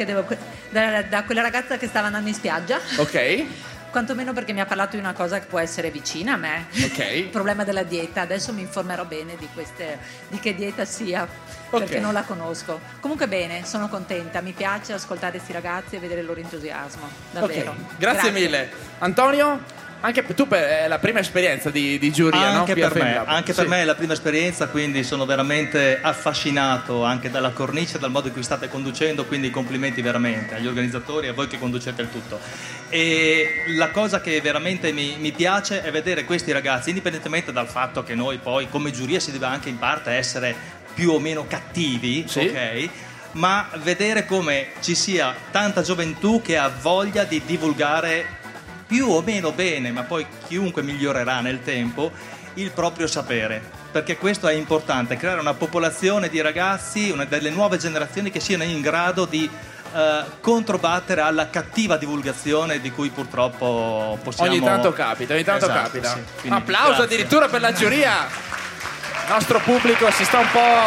S18: quella ragazza che stava andando in spiaggia.
S2: Ok.
S18: Quantomeno perché mi ha parlato di una cosa che può essere vicina a me.
S2: Ok.
S18: Il problema della dieta. Adesso mi informerò bene di che dieta sia, perché non la conosco. Comunque bene, sono contenta. Mi piace ascoltare questi ragazzi e vedere il loro entusiasmo. Davvero.
S2: Ok. Grazie mille. Antonio? Anche tu è la prima esperienza di giuria, no?
S19: Anche
S2: Qui a
S19: per me,
S2: FameLab.
S19: anche per me è la prima esperienza, quindi sono veramente affascinato anche dalla cornice, dal modo in cui state conducendo, quindi complimenti veramente agli organizzatori e a voi che conducete il tutto. E la cosa che veramente mi piace è vedere questi ragazzi, indipendentemente dal fatto che noi poi come giuria si deve anche in parte essere più o meno cattivi,
S2: sì.
S19: Ok? Ma vedere come ci sia tanta gioventù che ha voglia di divulgare più o meno bene, ma poi chiunque migliorerà nel tempo, il proprio sapere. Perché questo è importante, creare una popolazione di ragazzi, una delle nuove generazioni che siano in grado di controbattere alla cattiva divulgazione di cui purtroppo possiamo...
S2: Ogni tanto capita.
S19: Esatto, sì. Quindi,
S2: Applauso
S19: grazie.
S2: addirittura per la giuria. Il nostro pubblico si sta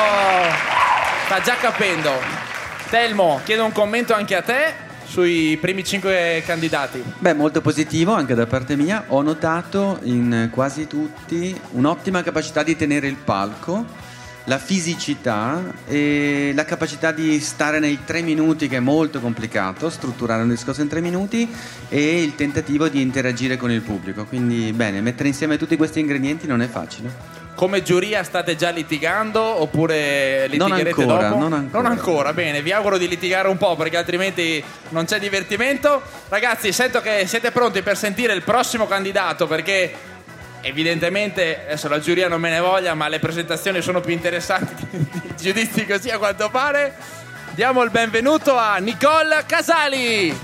S2: già capendo. Telmo, chiedo un commento anche a te sui primi 5 candidati.
S4: Beh, molto positivo anche da parte mia. Ho notato in quasi tutti un'ottima capacità di tenere il palco, la fisicità e la capacità di stare nei 3 minuti, che è molto complicato, strutturare un discorso in 3 minuti, e il tentativo di interagire con il pubblico. Quindi bene, mettere insieme tutti questi ingredienti non è facile.
S2: Come giuria state già litigando oppure litigherete dopo?
S4: Non
S2: ancora, bene, vi auguro di litigare un po' perché altrimenti non c'è divertimento. Ragazzi, sento che siete pronti per sentire il prossimo candidato, perché evidentemente, adesso la giuria non me ne voglia, ma le presentazioni sono più interessanti di giudizi così a quanto pare. Diamo il benvenuto a Nicole Casali.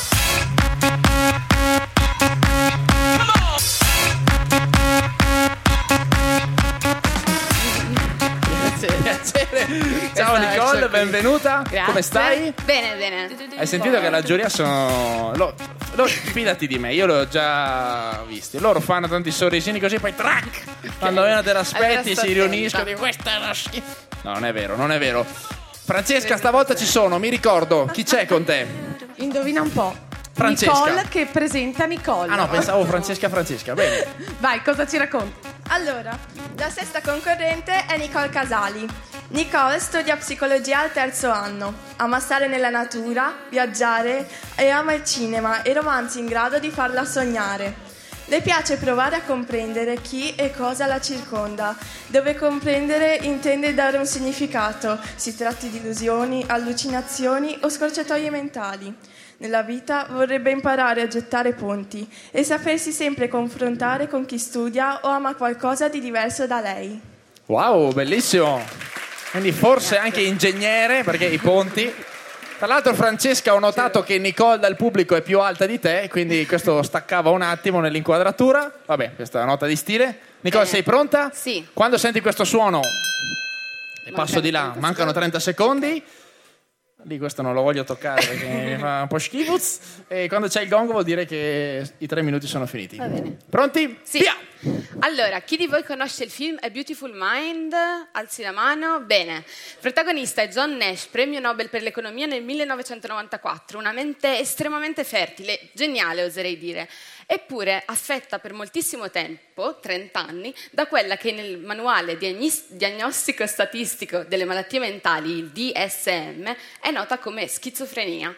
S2: Ciao Nicole, benvenuta.
S20: Grazie.
S2: Come stai?
S20: Bene, bene.
S2: Hai sentito che la giuria sono... fidati di me, io l'ho già visti. Loro fanno tanti sorrisini così, poi track! Quando meno te l'aspetti
S20: Allora
S2: si riuniscono. Questa è una schifo. No, non è vero. Francesca, stavolta ci sono, mi ricordo. Chi c'è con te?
S1: Indovina un po'.
S2: Francesca.
S1: Nicole che presenta Nicole.
S2: Ah no, pensavo Francesca. Bene.
S1: Vai, cosa ci racconti?
S20: Allora, la sesta concorrente è Nicole Casali. Nicole studia psicologia al 3º anno, ama stare nella natura, viaggiare e ama il cinema e romanzi in grado di farla sognare. Le piace provare a comprendere chi e cosa la circonda, dove comprendere intende dare un significato, si tratti di illusioni, allucinazioni o scorciatoie mentali. Nella vita vorrebbe imparare a gettare ponti e sapersi sempre confrontare con chi studia o ama qualcosa di diverso da lei.
S2: Wow, bellissimo. Quindi forse anche ingegnere, perché i ponti. Tra l'altro, Francesca, ho notato che Nicole dal pubblico è più alta di te, quindi questo staccava un attimo nell'inquadratura. Vabbè, questa è una nota di stile. Nicole, sei pronta?
S1: Sì.
S2: Quando senti questo suono, e passo di là, mancano 30 secondi. Lì questo non lo voglio toccare perché mi fa un po' schifo. E quando c'è il gong vuol dire che i 3 minuti sono finiti.
S21: Va bene.
S2: Pronti?
S21: Sì.
S2: Via!
S21: Allora, chi di voi conosce il film A Beautiful Mind? Alzi la mano. Bene. Protagonista è John Nash, premio Nobel per l'economia nel 1994. Una mente estremamente fertile, geniale oserei dire. Eppure affetta per moltissimo tempo, 30 anni, da quella che nel manuale diagnostico statistico delle malattie mentali, il DSM, è nota come schizofrenia.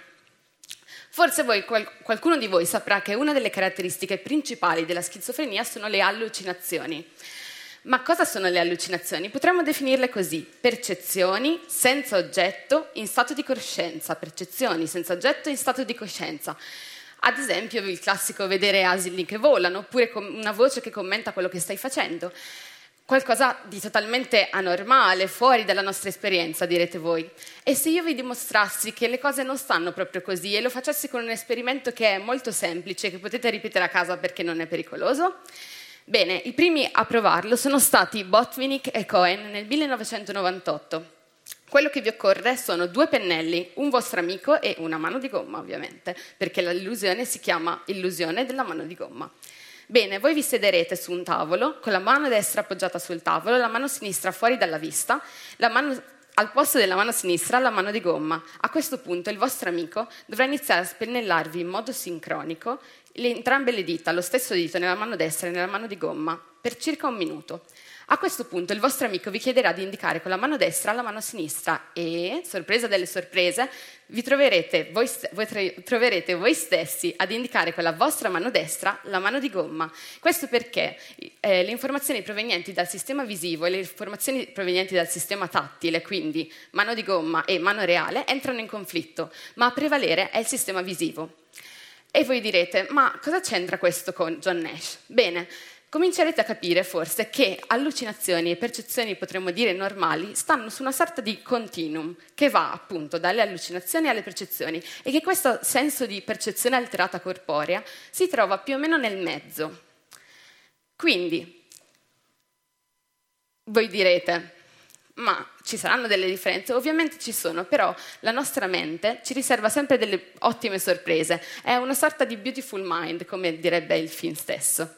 S21: Forse qualcuno di voi saprà che una delle caratteristiche principali della schizofrenia sono le allucinazioni. Ma cosa sono le allucinazioni? Potremmo definirle così: percezioni senza oggetto in stato di coscienza, percezioni senza oggetto in stato di coscienza. Ad esempio il classico vedere asini che volano, oppure una voce che commenta quello che stai facendo. Qualcosa di totalmente anormale, fuori dalla nostra esperienza, direte voi. E se io vi dimostrassi che le cose non stanno proprio così e lo facessi con un esperimento che è molto semplice, che potete ripetere a casa perché non è pericoloso? Bene, i primi a provarlo sono stati Botvinnik e Cohen nel 1998. Quello che vi occorre sono 2 pennelli, un vostro amico e una mano di gomma, ovviamente, perché l'illusione si chiama illusione della mano di gomma. Bene, voi vi sederete su un tavolo, con la mano destra appoggiata sul tavolo, la mano sinistra fuori dalla vista, al posto della mano sinistra la mano di gomma. A questo punto il vostro amico dovrà iniziare a spennellarvi in modo sincronico entrambe le dita, lo stesso dito nella mano destra e nella mano di gomma, per circa 1 minuto. A questo punto il vostro amico vi chiederà di indicare con la mano destra la mano sinistra e, sorpresa delle sorprese, troverete voi stessi ad indicare con la vostra mano destra la mano di gomma. Questo perché le informazioni provenienti dal sistema visivo e le informazioni provenienti dal sistema tattile, quindi mano di gomma e mano reale, entrano in conflitto, ma a prevalere è il sistema visivo. E voi direte, ma cosa c'entra questo con John Nash? Bene, comincerete a capire forse che allucinazioni e percezioni, potremmo dire normali, stanno su una sorta di continuum che va appunto dalle allucinazioni alle percezioni e che questo senso di percezione alterata corporea si trova più o meno nel mezzo. Quindi, voi direte, ma ci saranno delle differenze? Ovviamente ci sono, però la nostra mente ci riserva sempre delle ottime sorprese. È una sorta di beautiful mind, come direbbe il film stesso.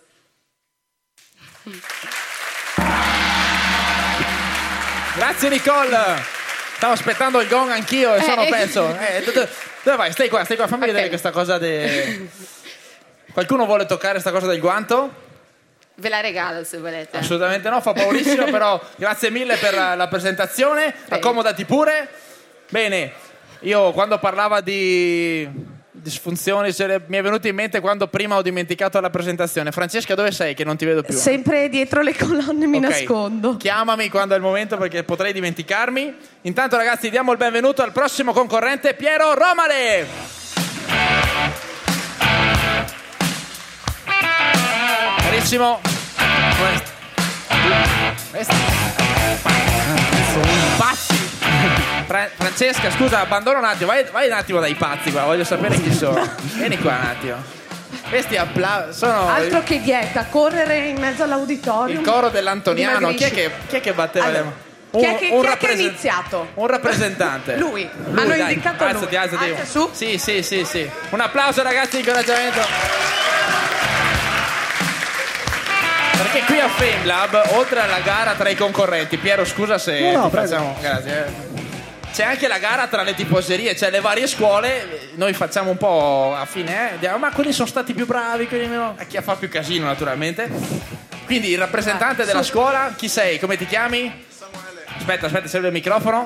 S2: Grazie Nicole. Stavo aspettando il gong anch'io e sono perso. Dove vai? Stai qua, fammi vedere questa cosa. Qualcuno vuole toccare questa cosa del guanto?
S21: Ve la regalo se volete.
S2: Assolutamente no, fa paurissimo, però grazie mille per la presentazione. Accomodati pure. Bene, io quando parlava di disfunzioni mi è venuto in mente quando prima ho dimenticato la presentazione. Francesca, dove sei che non ti vedo più?
S1: Sempre dietro le colonne mi nascondo.
S2: Chiamami quando è il momento perché potrei dimenticarmi. Intanto ragazzi diamo il benvenuto al prossimo concorrente, Piero Romale. Carissimo. Sono pazzi. Francesca, scusa, abbandono un attimo, vai un attimo dai pazzi qua, voglio sapere chi sono. Vieni qua un attimo. Questi sono
S1: altro che dieta, correre in mezzo all'auditorio.
S2: Il coro dell'Antoniano. Chi è che batteva le mani?
S1: Chi è che ha iniziato?
S2: Un rappresentante.
S1: Lui. Hanno indicato lui.
S2: Alzati su. Sì. Un applauso ragazzi, incoraggiamento. Perché qui a FameLab, oltre alla gara tra i concorrenti, Piero scusa se
S22: no,
S2: facciamo, grazie. c'è anche la gara tra le tifoserie, cioè le varie scuole. Noi facciamo un po' a fine, diciamo, ma quelli sono stati più bravi, quelli meno. E chi fa più casino, naturalmente. Quindi il rappresentante della scuola, chi sei? Come ti chiami? Samuele. Aspetta, serve il microfono.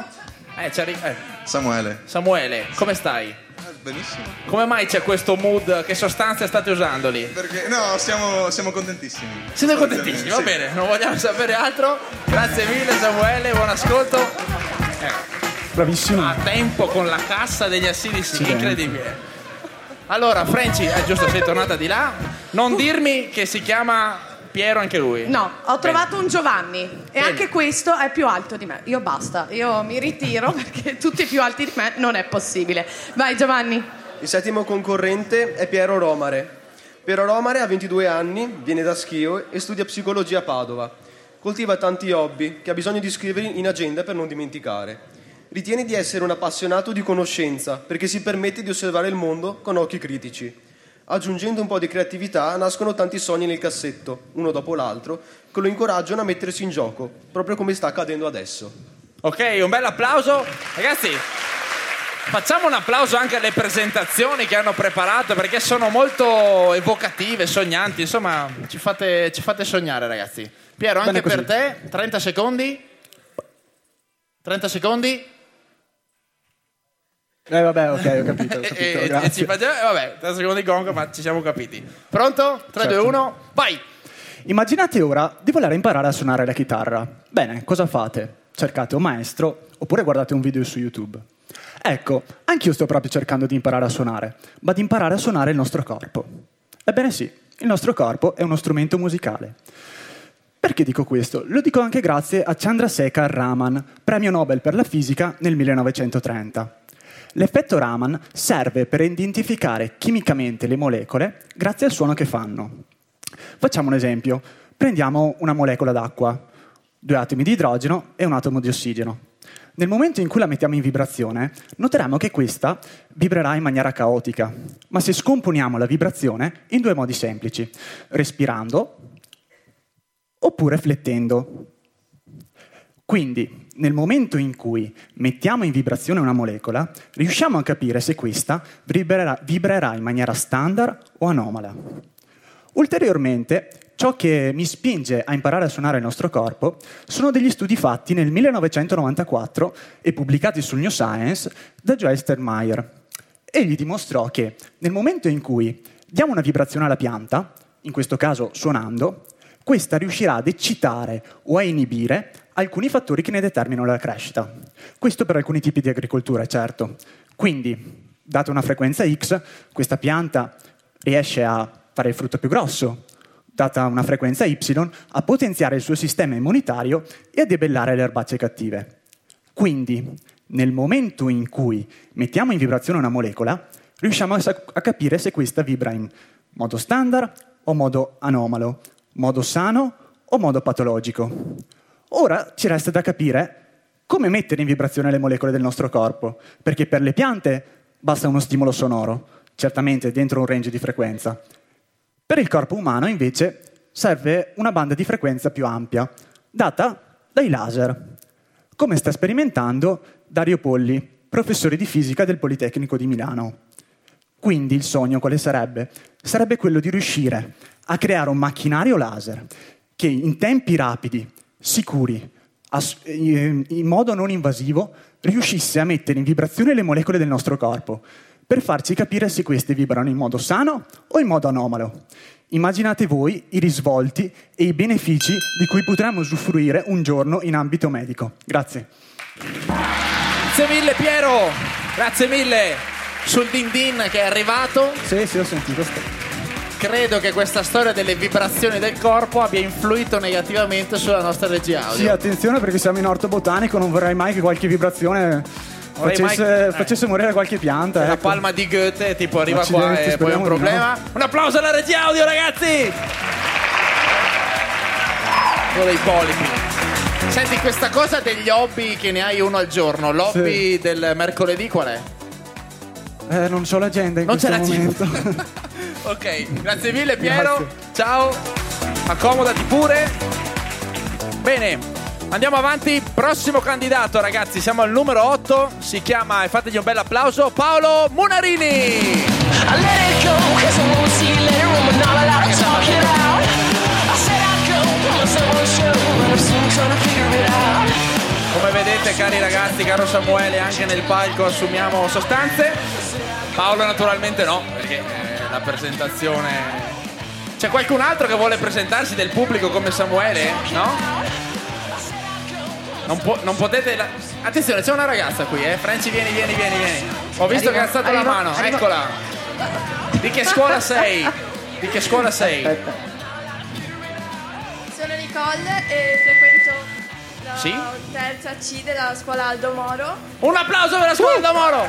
S2: Samuele, come stai?
S3: Benissimo.
S2: Come mai c'è questo mood? Che sostanze state usando lì?
S3: Perché no, siamo contentissimi.
S2: Siete contentissimi, va bene, non vogliamo sapere altro. Grazie mille Samuele, buon ascolto.
S22: Bravissimo.
S2: A tempo con la cassa degli assidi, incredibile. Allora, Franci, giusto, sei tornata di là. Non dirmi che si chiama Piero anche lui.
S1: No, ho trovato un Giovanni e anche questo è più alto di me. Io basta, io mi ritiro perché tutti più alti di me non è possibile. Vai Giovanni.
S23: Il settimo concorrente è Piero Romare. Piero Romare ha 22 anni, viene da Schio e studia psicologia a Padova. Coltiva tanti hobby che ha bisogno di scrivere in agenda per non dimenticare. Ritiene di essere un appassionato di conoscenza perché si permette di osservare il mondo con occhi critici. Aggiungendo un po' di creatività nascono tanti sogni nel cassetto, uno dopo l'altro, che lo incoraggiano a mettersi in gioco, proprio come sta accadendo adesso.
S2: Ok, un bel applauso. Ragazzi, facciamo un applauso anche alle presentazioni che hanno preparato, perché sono molto evocative, sognanti. Insomma, ci fate sognare, ragazzi. Piero, anche per te, 30 secondi. 30 secondi.
S22: Vabbè, ok, ho capito. Grazie.
S2: Vabbè, 3 secondi di gong, ma ci siamo capiti. Pronto? 3, 2, 1, vai!
S22: Immaginate ora di voler imparare a suonare la chitarra. Bene, cosa fate? Cercate un maestro oppure guardate un video su YouTube. Ecco, anch'io sto proprio cercando di imparare a suonare, ma di imparare a suonare il nostro corpo. Ebbene sì, il nostro corpo è uno strumento musicale. Perché dico questo? Lo dico anche grazie a Chandrasekhar Raman, premio Nobel per la fisica nel 1930. L'effetto Raman serve per identificare chimicamente le molecole grazie al suono che fanno. Facciamo un esempio. Prendiamo una molecola d'acqua, 2 atomi di idrogeno e un atomo di ossigeno. Nel momento in cui la mettiamo in vibrazione, noteremo che questa vibrerà in maniera caotica. Ma se scomponiamo la vibrazione in 2 modi semplici, respirando oppure flettendo. Quindi, nel momento in cui mettiamo in vibrazione una molecola, riusciamo a capire se questa vibrerà in maniera standard o anomala. Ulteriormente, ciò che mi spinge a imparare a suonare il nostro corpo sono degli studi fatti nel 1994 e pubblicati sul New Science da Joel Sternmeyer. Egli dimostrò che nel momento in cui diamo una vibrazione alla pianta, in questo caso suonando, questa riuscirà ad eccitare o a inibire alcuni fattori che ne determinano la crescita. Questo per alcuni tipi di agricoltura, certo. Quindi, data una frequenza X, questa pianta riesce a fare il frutto più grosso, data una frequenza Y, a potenziare il suo sistema immunitario e a debellare le erbacce cattive. Quindi, nel momento in cui mettiamo in vibrazione una molecola, riusciamo a capire se questa vibra in modo standard o modo anomalo, modo sano o modo patologico. Ora ci resta da capire come mettere in vibrazione le molecole del nostro corpo, perché per le piante basta uno stimolo sonoro, certamente dentro un range di frequenza. Per il corpo umano, invece, serve una banda di frequenza più ampia, data dai laser, come sta sperimentando Dario Polli, professore di fisica del Politecnico di Milano. Quindi il sogno quale sarebbe? Sarebbe quello di riuscire a creare un macchinario laser che in tempi rapidi, sicuri, in modo non invasivo, riuscisse a mettere in vibrazione le molecole del nostro corpo, per farci capire se queste vibrano in modo sano o in modo anomalo. Immaginate voi i risvolti e i benefici di cui potremmo usufruire un giorno in ambito medico. Grazie.
S2: Grazie mille Piero, grazie mille sul din din che è arrivato.
S22: Sì, ho sentito.
S2: Credo che questa storia delle vibrazioni del corpo abbia influito negativamente sulla nostra regia audio.
S22: Sì, attenzione perché siamo in orto botanico, non vorrei mai che qualche vibrazione facesse morire qualche pianta.
S2: La palma di Goethe tipo arriva qua e poi è un problema. No. Un applauso alla regia audio, ragazzi! Quello dei polipi. Senti, questa cosa degli hobby che ne hai uno al giorno, l'hobby del mercoledì qual è?
S22: Non c'ho l'agenda in questo momento.
S2: Ok, grazie mille Piero. Grazie. Ciao. Accomodati pure. Bene, Andiamo avanti, prossimo candidato ragazzi, siamo al numero 8, si chiama, e fategli un bel applauso, Paolo Munarini. Come vedete cari ragazzi, caro Samuele, anche nel palco assumiamo sostanze. Paolo naturalmente no, perché la presentazione... C'è qualcun altro che vuole presentarsi del pubblico come Samuele? No? Non potete... Attenzione, c'è una ragazza qui, Franci, vieni. Ho visto che ha alzato la mano, eccola. Di che scuola sei?
S20: Sono Nicole e frequento la terza C della scuola Aldo Moro.
S2: Un applauso per la scuola Aldo Moro!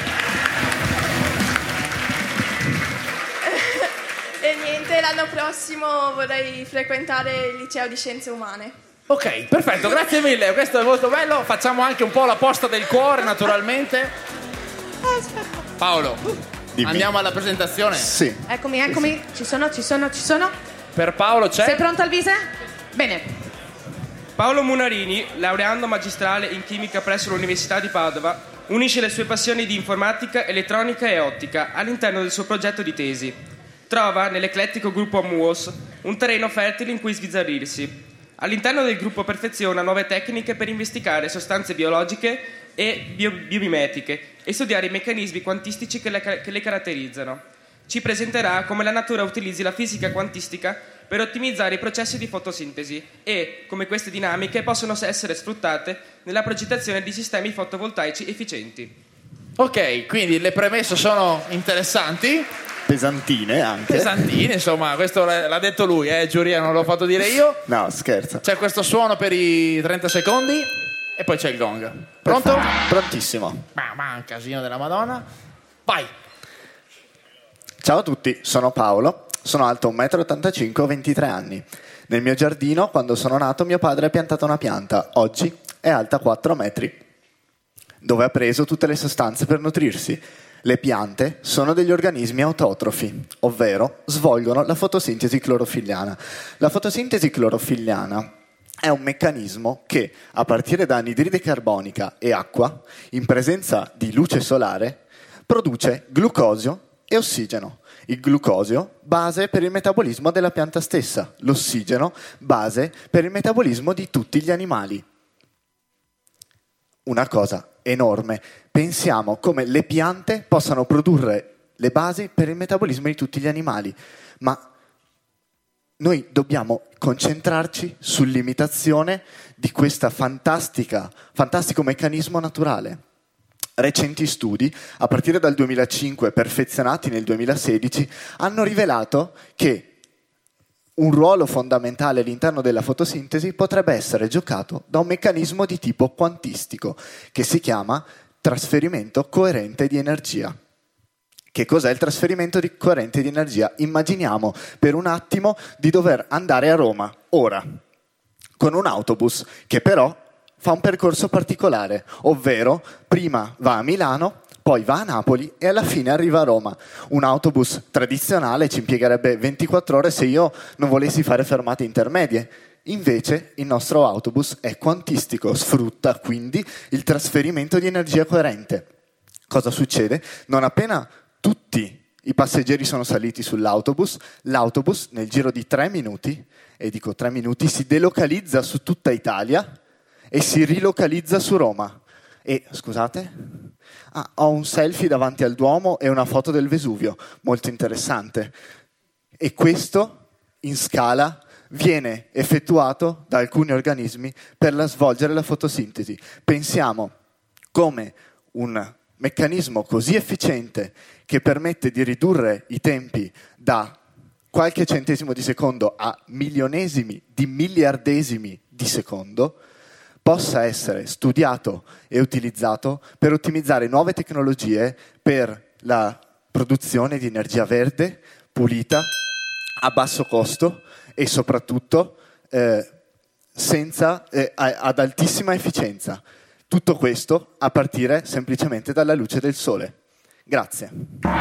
S20: E niente, l'anno prossimo vorrei frequentare il liceo di Scienze Umane.
S2: Ok, perfetto, grazie mille, questo è molto bello. Facciamo anche un po' la posta del cuore, naturalmente. Paolo, andiamo alla presentazione?
S1: Sì. Eccomi. Ci sono.
S2: Per Paolo c'è?
S1: Sei pronto, Alvise? Bene.
S7: Paolo Munarini, laureando magistrale in chimica presso l'Università di Padova, unisce le sue passioni di informatica, elettronica e ottica all'interno del suo progetto di tesi. Trova nell'eclettico gruppo MUOS un terreno fertile in cui sbizzarrirsi. All'interno del gruppo perfeziona nuove tecniche per investigare sostanze biologiche e biomimetiche e studiare i meccanismi quantistici che le caratterizzano. Ci presenterà come la natura utilizzi la fisica quantistica per ottimizzare i processi di fotosintesi e come queste dinamiche possono essere sfruttate nella progettazione di sistemi fotovoltaici efficienti.
S2: Ok, quindi le premesse sono interessanti.
S8: Pesantine anche.
S2: Pesantine, insomma, questo l'ha detto lui, giuria, non l'ho fatto dire io.
S8: No, scherzo.
S2: C'è questo suono per i 30 secondi e poi c'è il gong. Pronto?
S8: Perfetto. Prontissimo.
S2: Ma un casino della Madonna. Vai.
S8: Ciao a tutti, sono Paolo, sono alto 1,85 m, ho 23 anni. Nel mio giardino, quando sono nato, mio padre ha piantato una pianta, oggi è alta 4 metri, dove ha preso tutte le sostanze per nutrirsi. Le piante sono degli organismi autotrofi, ovvero svolgono la fotosintesi clorofilliana. La fotosintesi clorofilliana è un meccanismo che, a partire da anidride carbonica e acqua, in presenza di luce solare, produce glucosio e ossigeno. Il glucosio, base per il metabolismo della pianta stessa, l'ossigeno, base per il metabolismo di tutti gli animali. Una cosa enorme. Pensiamo come le piante possano produrre le basi per il metabolismo di tutti gli animali, ma noi dobbiamo concentrarci sull'imitazione di questo fantastico meccanismo naturale. Recenti studi, a partire dal 2005 perfezionati nel 2016, hanno rivelato che un ruolo fondamentale all'interno della fotosintesi potrebbe essere giocato da un meccanismo di tipo quantistico che si chiama trasferimento coerente di energia. Che cos'è il trasferimento coerente di energia? Immaginiamo per un attimo di dover andare a Roma, ora, con un autobus che però fa un percorso particolare, ovvero prima va a Milano, poi va a Napoli e alla fine arriva a Roma. Un autobus tradizionale ci impiegherebbe 24 ore se io non volessi fare fermate intermedie. Invece il nostro autobus è quantistico, sfrutta quindi il trasferimento di energia coerente. Cosa succede? Non appena tutti i passeggeri sono saliti sull'autobus, l'autobus nel giro di 3 minuti, e dico 3 minuti, si delocalizza su tutta Italia e si rilocalizza su Roma. E, scusate, ho un selfie davanti al Duomo e una foto del Vesuvio, molto interessante. E questo, in scala, viene effettuato da alcuni organismi per svolgere la fotosintesi. Pensiamo come un meccanismo così efficiente che permette di ridurre i tempi da qualche centesimo di secondo a milionesimi di miliardesimi di secondo possa essere studiato e utilizzato per ottimizzare nuove tecnologie per la produzione di energia verde, pulita, a basso costo e soprattutto ad altissima efficienza. Tutto questo a partire semplicemente dalla luce del sole. Grazie.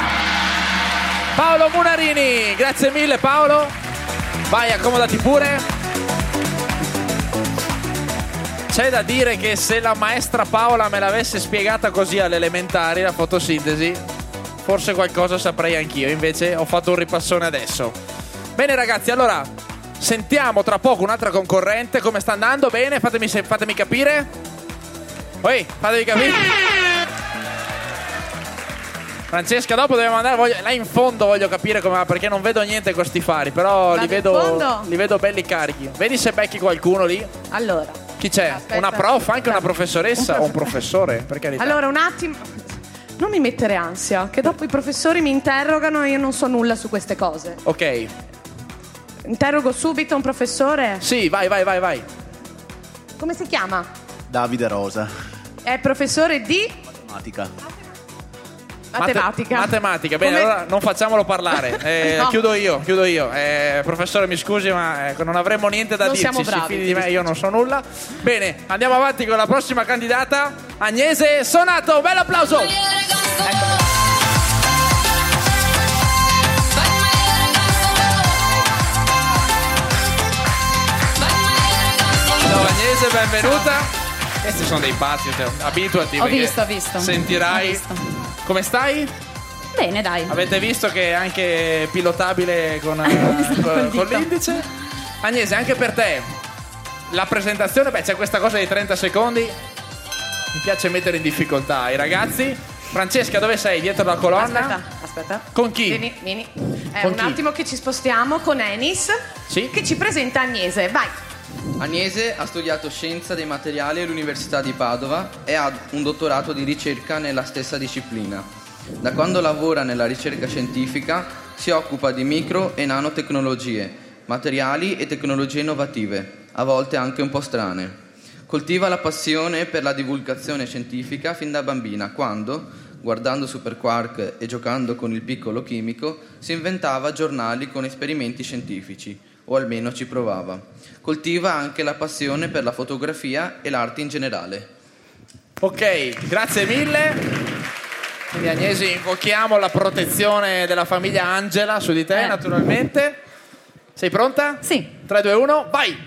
S2: Paolo Munarini, grazie mille Paolo. Vai, accomodati pure. C'è da dire che se la maestra Paola me l'avesse spiegata così alle elementari, la fotosintesi, forse qualcosa saprei anch'io. Invece ho fatto un ripassone adesso. Bene ragazzi, allora sentiamo tra poco un'altra concorrente. Come sta andando? Bene? Fatemi capire. Fatemi capire. Francesca, dopo dobbiamo andare là in fondo, voglio capire come va, perché non vedo niente con sti fari, però li vedo belli carichi. Vedi se becchi qualcuno lì.
S1: Allora,
S2: chi c'è? Aspetta. Una prof, anche una professoressa o un professore, per carità.
S1: Allora, un attimo. Non mi mettere ansia, che dopo i professori mi interrogano e io non so nulla su queste cose.
S2: Ok.
S1: Interrogo subito un professore.
S2: Sì, vai.
S1: Come si chiama?
S9: Davide Rosa.
S1: È professore di
S9: Matematica.
S2: Matematica, bene, allora non facciamolo parlare.
S1: No.
S2: Chiudo io. Professore, mi scusi, ma non avremmo niente da
S1: Non
S2: dirci.
S1: siamo bravi,
S2: Si fidi di me, io non so nulla. Bene, andiamo avanti con la prossima candidata, Agnese Sonato. Bello applauso. Ciao Agnese, benvenuta. Questi sono dei pazzi, abituati.
S10: Ho visto.
S2: Sentirai. Come stai?
S10: Bene, dai.
S2: Avete visto che è anche pilotabile con l'indice? Agnese, anche per te la presentazione, c'è questa cosa di 30 secondi. Mi piace mettere in difficoltà i ragazzi. Francesca, dove sei? Dietro la colonna?
S1: Aspetta.
S2: Con chi?
S1: Vieni.
S2: Con
S1: un
S2: chi?
S1: attimo che ci spostiamo con Enis,
S2: sì?
S1: Che ci presenta Agnese. Vai.
S11: Agnese ha studiato scienza dei materiali all'Università di Padova e ha un dottorato di ricerca nella stessa disciplina. Da quando lavora nella ricerca scientifica si occupa di micro e nanotecnologie, materiali e tecnologie innovative, a volte anche un po' strane. Coltiva la passione per la divulgazione scientifica fin da bambina, quando, guardando Super Quark e giocando con il piccolo chimico, si inventava giornali con esperimenti scientifici, o almeno ci provava. Coltiva anche la passione per la fotografia e l'arte in generale.
S2: Ok, grazie mille. Quindi Agnese, invochiamo la protezione della famiglia Angela su di te, naturalmente. Sei pronta?
S10: Sì.
S2: 3, 2, 1, vai!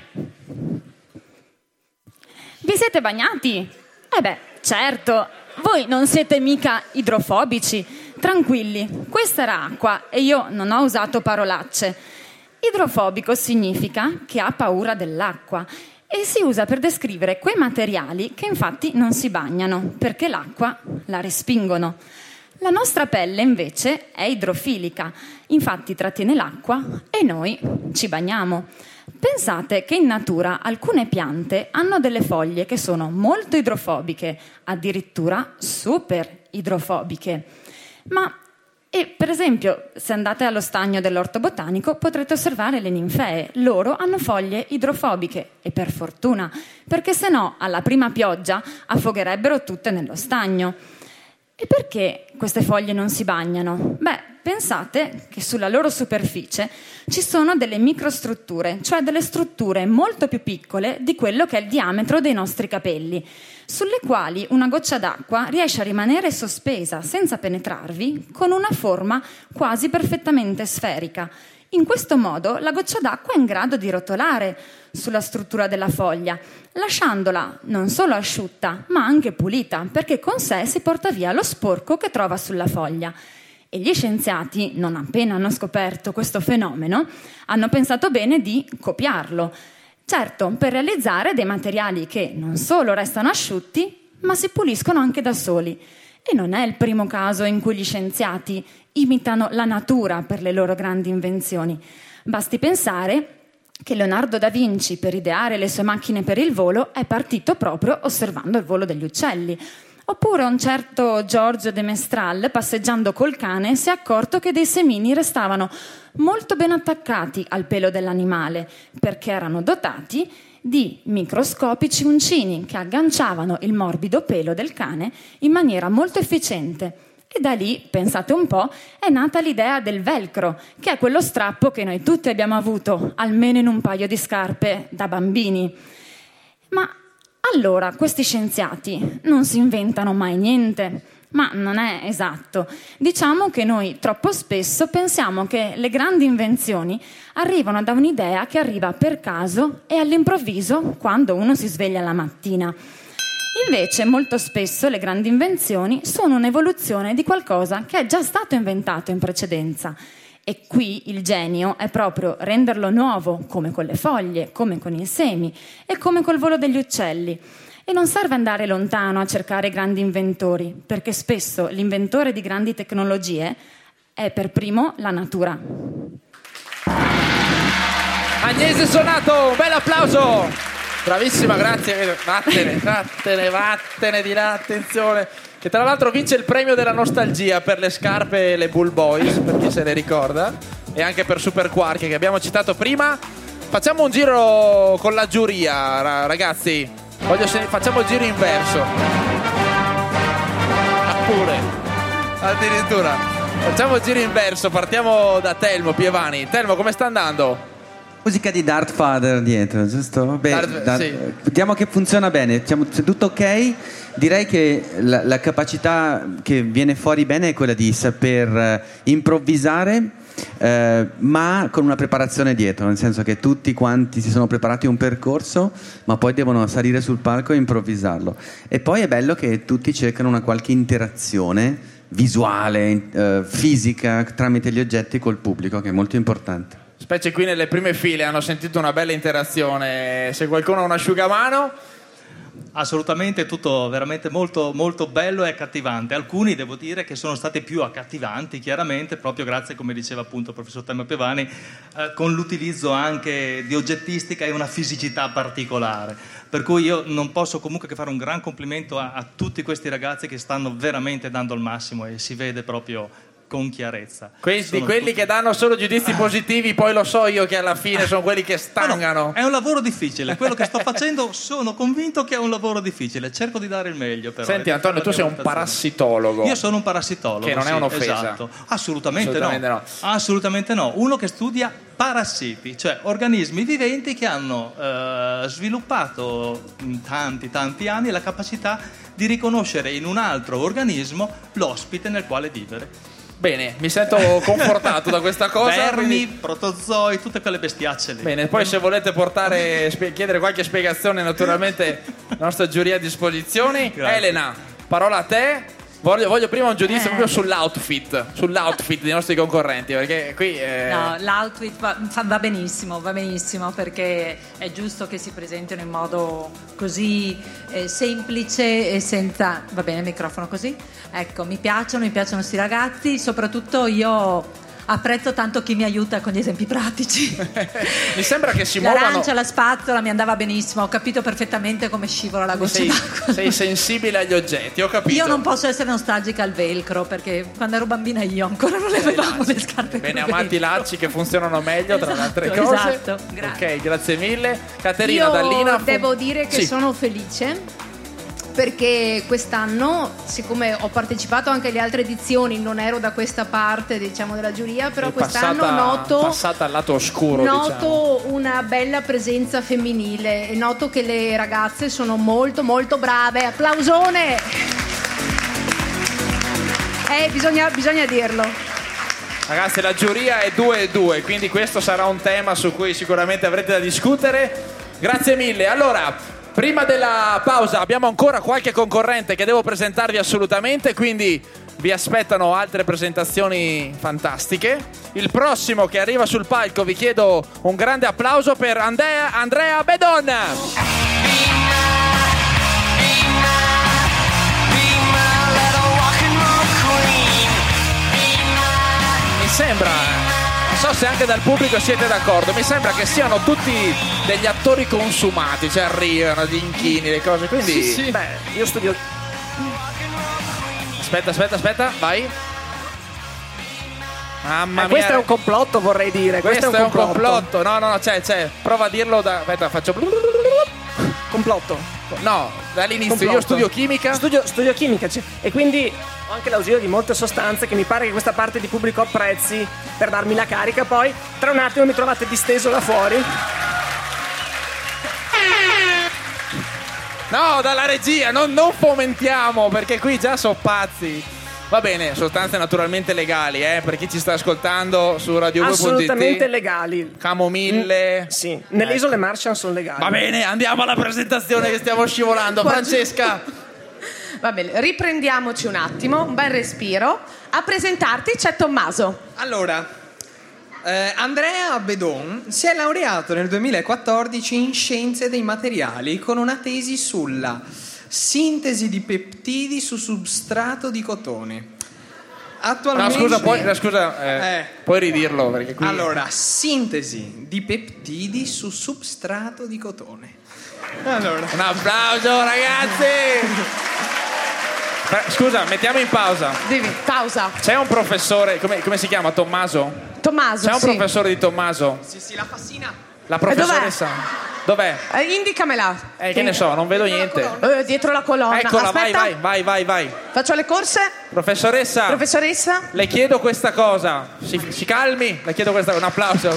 S10: Vi siete bagnati? Certo. Voi non siete mica idrofobici. Tranquilli, questa era acqua e io non ho usato parolacce. Idrofobico significa che ha paura dell'acqua e si usa per descrivere quei materiali che infatti non si bagnano perché l'acqua la respingono. La nostra pelle invece è idrofilica, infatti trattiene l'acqua e noi ci bagniamo. Pensate che in natura alcune piante hanno delle foglie che sono molto idrofobiche, addirittura super idrofobiche. E per esempio, se andate allo stagno dell'orto botanico potrete osservare le ninfee. Loro hanno foglie idrofobiche, e per fortuna, perché se no alla prima pioggia affogherebbero tutte nello stagno. E perché queste foglie non si bagnano? Pensate che sulla loro superficie ci sono delle microstrutture, cioè delle strutture molto più piccole di quello che è il diametro dei nostri capelli, sulle quali una goccia d'acqua riesce a rimanere sospesa senza penetrarvi con una forma quasi perfettamente sferica. In questo modo la goccia d'acqua è in grado di rotolare sulla struttura della foglia, lasciandola non solo asciutta ma anche pulita, perché con sé si porta via lo sporco che trova sulla foglia. E gli scienziati, non appena hanno scoperto questo fenomeno, hanno pensato bene di copiarlo. Certo, per realizzare dei materiali che non solo restano asciutti, ma si puliscono anche da soli. E non è il primo caso in cui gli scienziati imitano la natura per le loro grandi invenzioni. Basti pensare che Leonardo da Vinci, per ideare le sue macchine per il volo, è partito proprio osservando il volo degli uccelli. Oppure un certo Georges de Mestral, passeggiando col cane, si è accorto che dei semini restavano molto ben attaccati al pelo dell'animale, perché erano dotati di microscopici uncini che agganciavano il morbido pelo del cane in maniera molto efficiente. E da lì, pensate un po', è nata l'idea del velcro, che è quello strappo che noi tutti abbiamo avuto, almeno in un paio di scarpe da bambini. Ma allora, questi scienziati non si inventano mai niente. Ma non è esatto. Diciamo che noi troppo spesso pensiamo che le grandi invenzioni arrivano da un'idea che arriva per caso e all'improvviso quando uno si sveglia la mattina. Invece molto spesso le grandi invenzioni sono un'evoluzione di qualcosa che è già stato inventato in precedenza. E qui il genio è proprio renderlo nuovo, come con le foglie, come con i semi e come col volo degli uccelli. E non serve andare lontano a cercare grandi inventori, perché spesso l'inventore di grandi tecnologie è per primo la natura.
S2: Agnese Sonato, un bel applauso! Bravissima, grazie. Vattene di là, attenzione. Che tra l'altro vince il premio della nostalgia per le scarpe e le Bull Boys, per chi se ne ricorda, e anche per Super Quark che abbiamo citato prima. Facciamo un giro con la giuria, ragazzi. Facciamo il giro inverso. Pure. Addirittura. Facciamo il giro inverso, partiamo da Telmo Pievani. Telmo, come sta andando?
S4: Musica di Darth Vader dietro, giusto? Sì. Vediamo che funziona bene, se tutto ok, direi che la capacità che viene fuori bene è quella di saper improvvisare, ma con una preparazione dietro, nel senso che tutti quanti si sono preparati un percorso, ma poi devono salire sul palco e improvvisarlo. E poi è bello che tutti cercano una qualche interazione visuale, fisica, tramite gli oggetti col pubblico, che è molto importante.
S2: Specie qui nelle prime file hanno sentito una bella interazione. Se qualcuno ha un asciugamano.
S19: Assolutamente, tutto veramente molto, molto bello e accattivante. Alcuni devo dire che sono stati più accattivanti, chiaramente, proprio grazie, come diceva appunto il professor Telmo Pievani, con l'utilizzo anche di oggettistica e una fisicità particolare. Per cui io non posso comunque che fare un gran complimento a tutti questi ragazzi che stanno veramente dando il massimo e si vede proprio con chiarezza.
S2: Quelli che danno solo giudizi positivi, poi lo so io che alla fine sono quelli che stangano.
S19: No, è un lavoro difficile, quello che sto facendo sono convinto che è un lavoro difficile, cerco di dare il meglio però.
S2: Senti Antonio, tu sei un parassitologo.
S19: Io sono un parassitologo. Che
S2: non è un'offesa.
S19: Esatto. Assolutamente no. Uno che studia parassiti, cioè organismi viventi che hanno sviluppato in tanti anni la capacità di riconoscere in un altro organismo l'ospite nel quale vivere.
S2: Bene, mi sento confortato da questa cosa.
S19: Vermi, protozoi, tutte quelle bestiacce lì.
S2: Bene, poi se volete chiedere qualche spiegazione, naturalmente la nostra giuria a disposizione.
S19: Grazie.
S2: Elena, parola a te. Voglio prima un giudizio proprio sull'outfit dei nostri concorrenti, perché qui
S18: No, l'outfit va benissimo perché è giusto che si presentino in modo così semplice e senza... Va bene il microfono così? Ecco, mi piacciono sti ragazzi, soprattutto io apprezzo tanto chi mi aiuta con gli esempi pratici.
S2: Mi sembra che si
S18: la
S2: muovano.
S18: L'arancia, la spazzola mi andava benissimo, ho capito perfettamente come scivola la goccia d'acqua.
S2: Sei sensibile agli oggetti, ho capito.
S18: Io non posso essere nostalgica al velcro perché quando ero bambina io ancora non le avevamo le scarpe.
S2: Bene, amati i lacci che funzionano meglio, tra le altre cose.
S18: Esatto, grazie.
S2: Ok, grazie mille. Caterina Dallina.
S6: Devo dire che sono felice perché quest'anno, siccome ho partecipato anche alle altre edizioni, non ero da questa parte, diciamo, della giuria, però quest'anno
S2: passata al lato oscuro,
S6: noto una bella presenza femminile e noto che le ragazze sono molto molto brave. Applausone! Bisogna dirlo.
S2: Ragazzi, la giuria è 2-2, quindi questo sarà un tema su cui sicuramente avrete da discutere. Grazie mille. Allora, prima della pausa abbiamo ancora qualche concorrente che devo presentarvi assolutamente, quindi vi aspettano altre presentazioni fantastiche. Il prossimo che arriva sul palco, vi chiedo un grande applauso per Andrea Bedon. Mi sembra, non so se anche dal pubblico siete d'accordo, mi sembra che siano tutti degli attori consumati, cioè arrivano gli inchini, le cose, quindi
S5: sì. Beh, io studio.
S2: Aspetta, vai. Mamma mia.
S5: Questo è un complotto, vorrei dire.
S2: Questo è un complotto. No, c'è. Prova a dirlo aspetta, faccio
S5: complotto.
S2: No, dall'inizio complotto. Io studio chimica.
S5: Studio chimica, e quindi ho anche l'ausilio di molte sostanze che mi pare che questa parte di pubblico apprezzi per darmi la carica. Poi tra un attimo mi trovate disteso là fuori.
S2: No, dalla regia, non fomentiamo, perché qui già sono pazzi. Va bene, sostanze naturalmente legali, per chi ci sta ascoltando su Radio 2.it.
S5: Assolutamente legali.
S2: Camomille.
S5: Sì, nelle isole Marshall sono legali.
S2: Va bene, andiamo alla presentazione che stiamo scivolando. Francesca.
S1: Va bene, riprendiamoci un attimo, un bel respiro. A presentarti c'è Tommaso.
S12: Allora, Andrea Bedon si è laureato nel 2014 in Scienze dei Materiali con una tesi sulla sintesi di peptidi su substrato di cotone. Attualmente...
S2: No, scusa, puoi ridirlo perché qui...
S12: Allora, sintesi di peptidi su substrato di cotone. Allora.
S2: Un applauso, ragazzi! Scusa, mettiamo in pausa.
S1: Pausa.
S2: C'è un professore, come si chiama? Tommaso?
S1: C'è
S2: un professore di Tommaso?
S12: Sì, la fassina.
S2: La professoressa? Dov'è?
S1: Indicamela.
S2: Che ne so, non vedo niente.
S1: Dietro la colonna.
S2: Eccola,
S1: Aspetta.
S2: vai.
S1: Faccio le corse.
S2: Professoressa, le chiedo questa cosa. Si calmi, le chiedo questa cosa. Un applauso.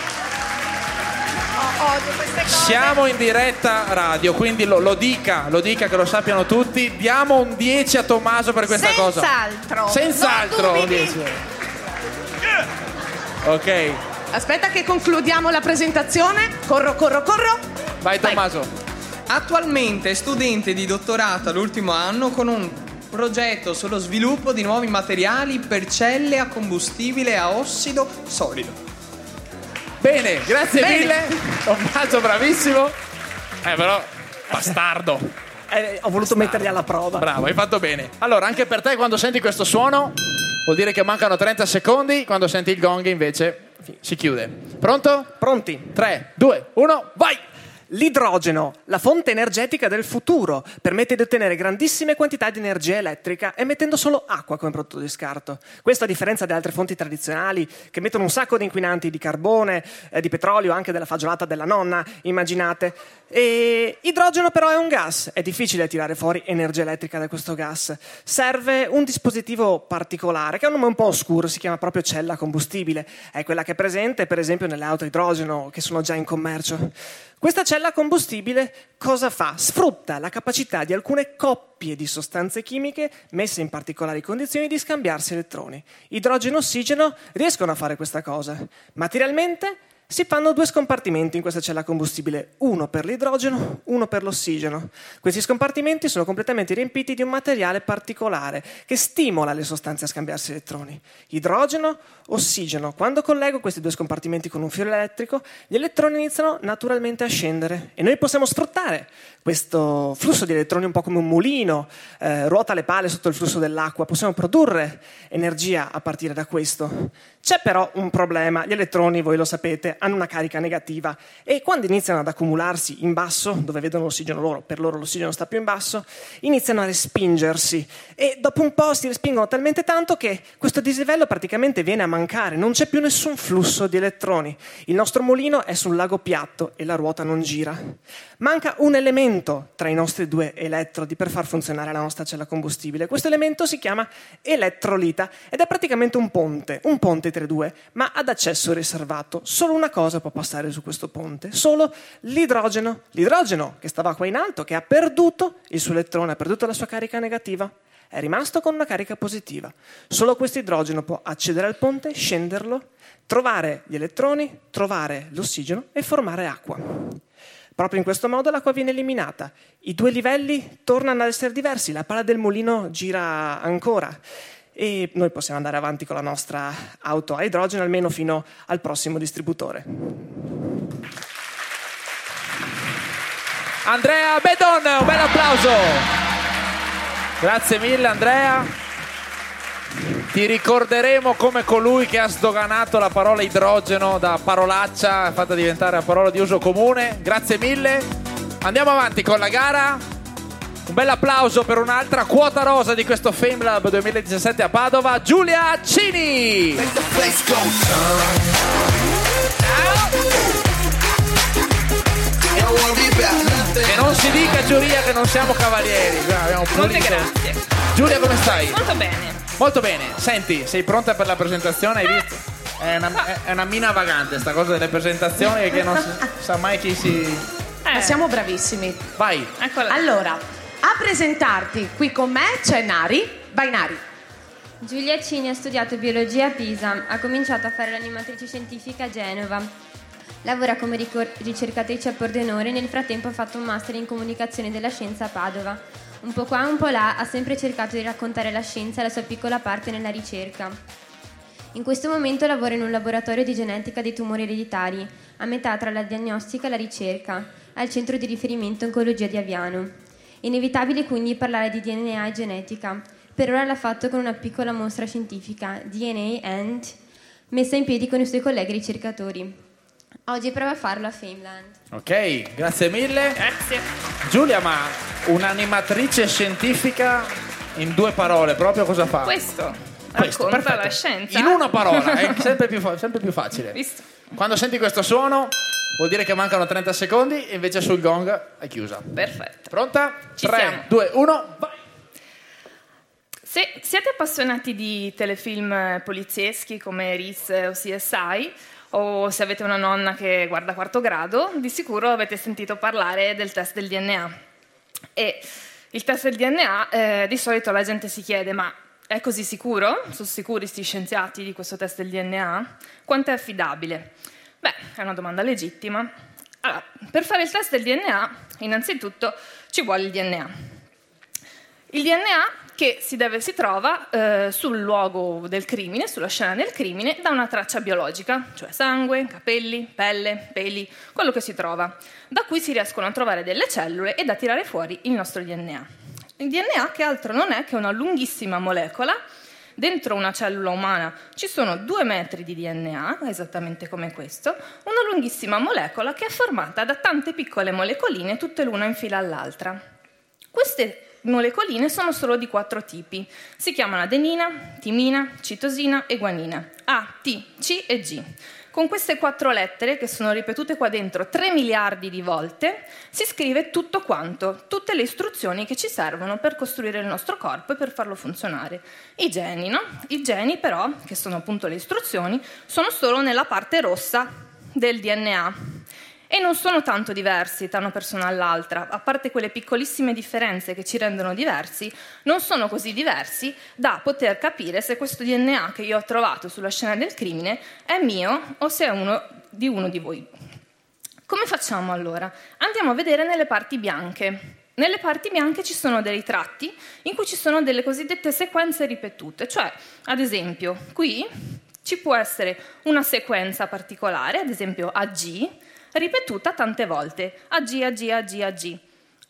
S1: Odio queste cose.
S2: Siamo in diretta radio, quindi lo dica che lo sappiano tutti. Diamo un 10 a Tommaso per questa cosa. Senz'altro. Un 10. Ok.
S1: Aspetta che concludiamo la presentazione. Corro.
S2: Vai Tommaso.
S12: Attualmente è studente di dottorato all'ultimo anno con un progetto sullo sviluppo di nuovi materiali per celle a combustibile a ossido solido.
S2: Bene, grazie mille. Tommaso, bravissimo. Però bastardo.
S5: Ho voluto metterli alla prova.
S2: Bravo, hai fatto bene. Allora, anche per te quando senti questo suono vuol dire che mancano 30 secondi, quando senti il gong invece si chiude. Pronto?
S5: Pronti.
S2: 3, 2, 1, vai!
S5: L'idrogeno, la fonte energetica del futuro, permette di ottenere grandissime quantità di energia elettrica emettendo solo acqua come prodotto di scarto. Questo a differenza delle altre fonti tradizionali che emettono un sacco di inquinanti di carbone, di petrolio, anche della fagiolata della nonna, immaginate. E idrogeno però è un gas, è difficile tirare fuori energia elettrica da questo gas. Serve un dispositivo particolare che ha un nome un po' oscuro, si chiama proprio cella combustibile. È quella che è presente per esempio nelle auto a idrogeno che sono già in commercio. Questa cella combustibile cosa fa? Sfrutta la capacità di alcune coppie di sostanze chimiche messe in particolari condizioni di scambiarsi elettroni. Idrogeno e ossigeno riescono a fare questa cosa. Materialmente si fanno due scompartimenti in questa cella combustibile, uno per l'idrogeno, uno per l'ossigeno. Questi scompartimenti sono completamente riempiti di un materiale particolare che stimola le sostanze a scambiarsi elettroni. Idrogeno, ossigeno. Quando collego questi due scompartimenti con un filo elettrico, gli elettroni iniziano naturalmente a scendere e noi possiamo sfruttare questo flusso di elettroni un po' come un mulino, ruota le pale sotto il flusso dell'acqua, possiamo produrre energia a partire da questo. C'è però un problema, gli elettroni, voi lo sapete, hanno una carica negativa e quando iniziano ad accumularsi in basso, dove vedono l'ossigeno loro, per loro l'ossigeno sta più in basso, iniziano a respingersi e dopo un po' si respingono talmente tanto che questo dislivello praticamente viene a mancare, non c'è più nessun flusso di elettroni. Il nostro mulino è sul lago piatto e la ruota non gira. Manca un elemento tra i nostri due elettrodi per far funzionare la nostra cella combustibile. Questo elemento si chiama elettrolita ed è praticamente un ponte tra i due, ma ad accesso riservato. Solo una cosa può passare su questo ponte, solo l'idrogeno. L'idrogeno che stava qua in alto, che ha perduto il suo elettrone, ha perduto la sua carica negativa, è rimasto con una carica positiva. Solo questo idrogeno può accedere al ponte, scenderlo, trovare gli elettroni, trovare l'ossigeno e formare acqua. Proprio in questo modo l'acqua viene eliminata. I due livelli tornano ad essere diversi, la pala del mulino gira ancora e noi possiamo andare avanti con la nostra auto a idrogeno almeno fino al prossimo distributore.
S2: Andrea Bedon, un bel applauso. Grazie mille Andrea. Ti ricorderemo come colui che ha sdoganato la parola idrogeno da parolaccia fatta diventare una parola di uso comune. Grazie mille. Andiamo avanti con la gara. Un bel applauso per un'altra quota rosa di questo FameLab 2017 a Padova, Giulia Cini. E non si dica Giulia che non siamo cavalieri.
S13: Molte grazie.
S2: Giulia, come stai?
S13: Molto bene.
S2: Molto bene. Senti, sei pronta per la presentazione? Hai visto? È una mina vagante sta cosa delle presentazioni che non sa mai chi si...
S1: ma siamo bravissimi.
S2: Vai.
S1: Eccola. Allora, a presentarti qui con me c'è Nari. Vai Nari.
S13: Giulia Cini ha studiato biologia a Pisa, ha cominciato a fare l'animatrice scientifica a Genova. Lavora come ricercatrice a Pordenone e nel frattempo ha fatto un master in comunicazione della scienza a Padova. Un po' qua, un po' là, ha sempre cercato di raccontare la scienza e la sua piccola parte nella ricerca. In questo momento lavora in un laboratorio di genetica dei tumori ereditari, a metà tra la diagnostica e la ricerca, al centro di riferimento Oncologia di Aviano. Inevitabile quindi parlare di DNA e genetica. Per ora l'ha fatto con una piccola mostra scientifica, DNA and, messa in piedi con i suoi colleghi ricercatori. Oggi prova a farlo a Fameland.
S2: Ok, grazie mille.
S13: Grazie.
S2: Giulia, ma un'animatrice scientifica in 2 parole, proprio cosa fa?
S14: Questo,
S2: Questo,
S14: racconta
S2: perfetto.
S14: la scienza.
S2: In una parola, è sempre più facile.
S14: Visto.
S2: Quando senti questo suono vuol dire che mancano 30 secondi e invece sul gong è chiusa.
S14: Perfetto.
S2: Pronta?
S14: Ci
S2: 3,
S14: siamo.
S2: 2, 1, vai!
S14: Se siete appassionati di telefilm polizieschi come Riz o CSI, o se avete una nonna che guarda Quarto Grado, di sicuro avete sentito parlare del test del DNA. E il test del DNA, di solito la gente si chiede, ma è così sicuro? Sono sicuri sti scienziati di questo test del DNA? Quanto è affidabile? Beh, è una domanda legittima. Allora, per fare il test del DNA, innanzitutto ci vuole il DNA. Il DNA che si trova sul luogo del crimine, sulla scena del crimine, da una traccia biologica, cioè sangue, capelli, pelle, peli, quello che si trova. Da cui si riescono a trovare delle cellule e da tirare fuori il nostro DNA. Il DNA che altro non è che una lunghissima molecola. Dentro una cellula umana ci sono 2 metri di DNA, esattamente come questo, una lunghissima molecola che è formata da tante piccole molecoline, tutte l'una in fila all'altra. Queste molecoline sono solo di 4 tipi. Si chiamano adenina, timina, citosina e guanina. A, T, C e G. Con queste 4 lettere, che sono ripetute qua dentro 3 miliardi di volte, si scrive tutto quanto, tutte le istruzioni che ci servono per costruire il nostro corpo e per farlo funzionare. I geni, no? I geni però, che sono appunto le istruzioni, sono solo nella parte rossa del DNA. E non sono tanto diversi da una persona all'altra, a parte quelle piccolissime differenze che ci rendono diversi, non sono così diversi da poter capire se questo DNA che io ho trovato sulla scena del crimine è mio o se è uno di voi. Come facciamo allora? Andiamo a vedere nelle parti bianche. Nelle parti bianche ci sono dei tratti in cui ci sono delle cosiddette sequenze ripetute, cioè, ad esempio, qui ci può essere una sequenza particolare, ad esempio AG, ripetuta tante volte, AG, AG, AG, AG.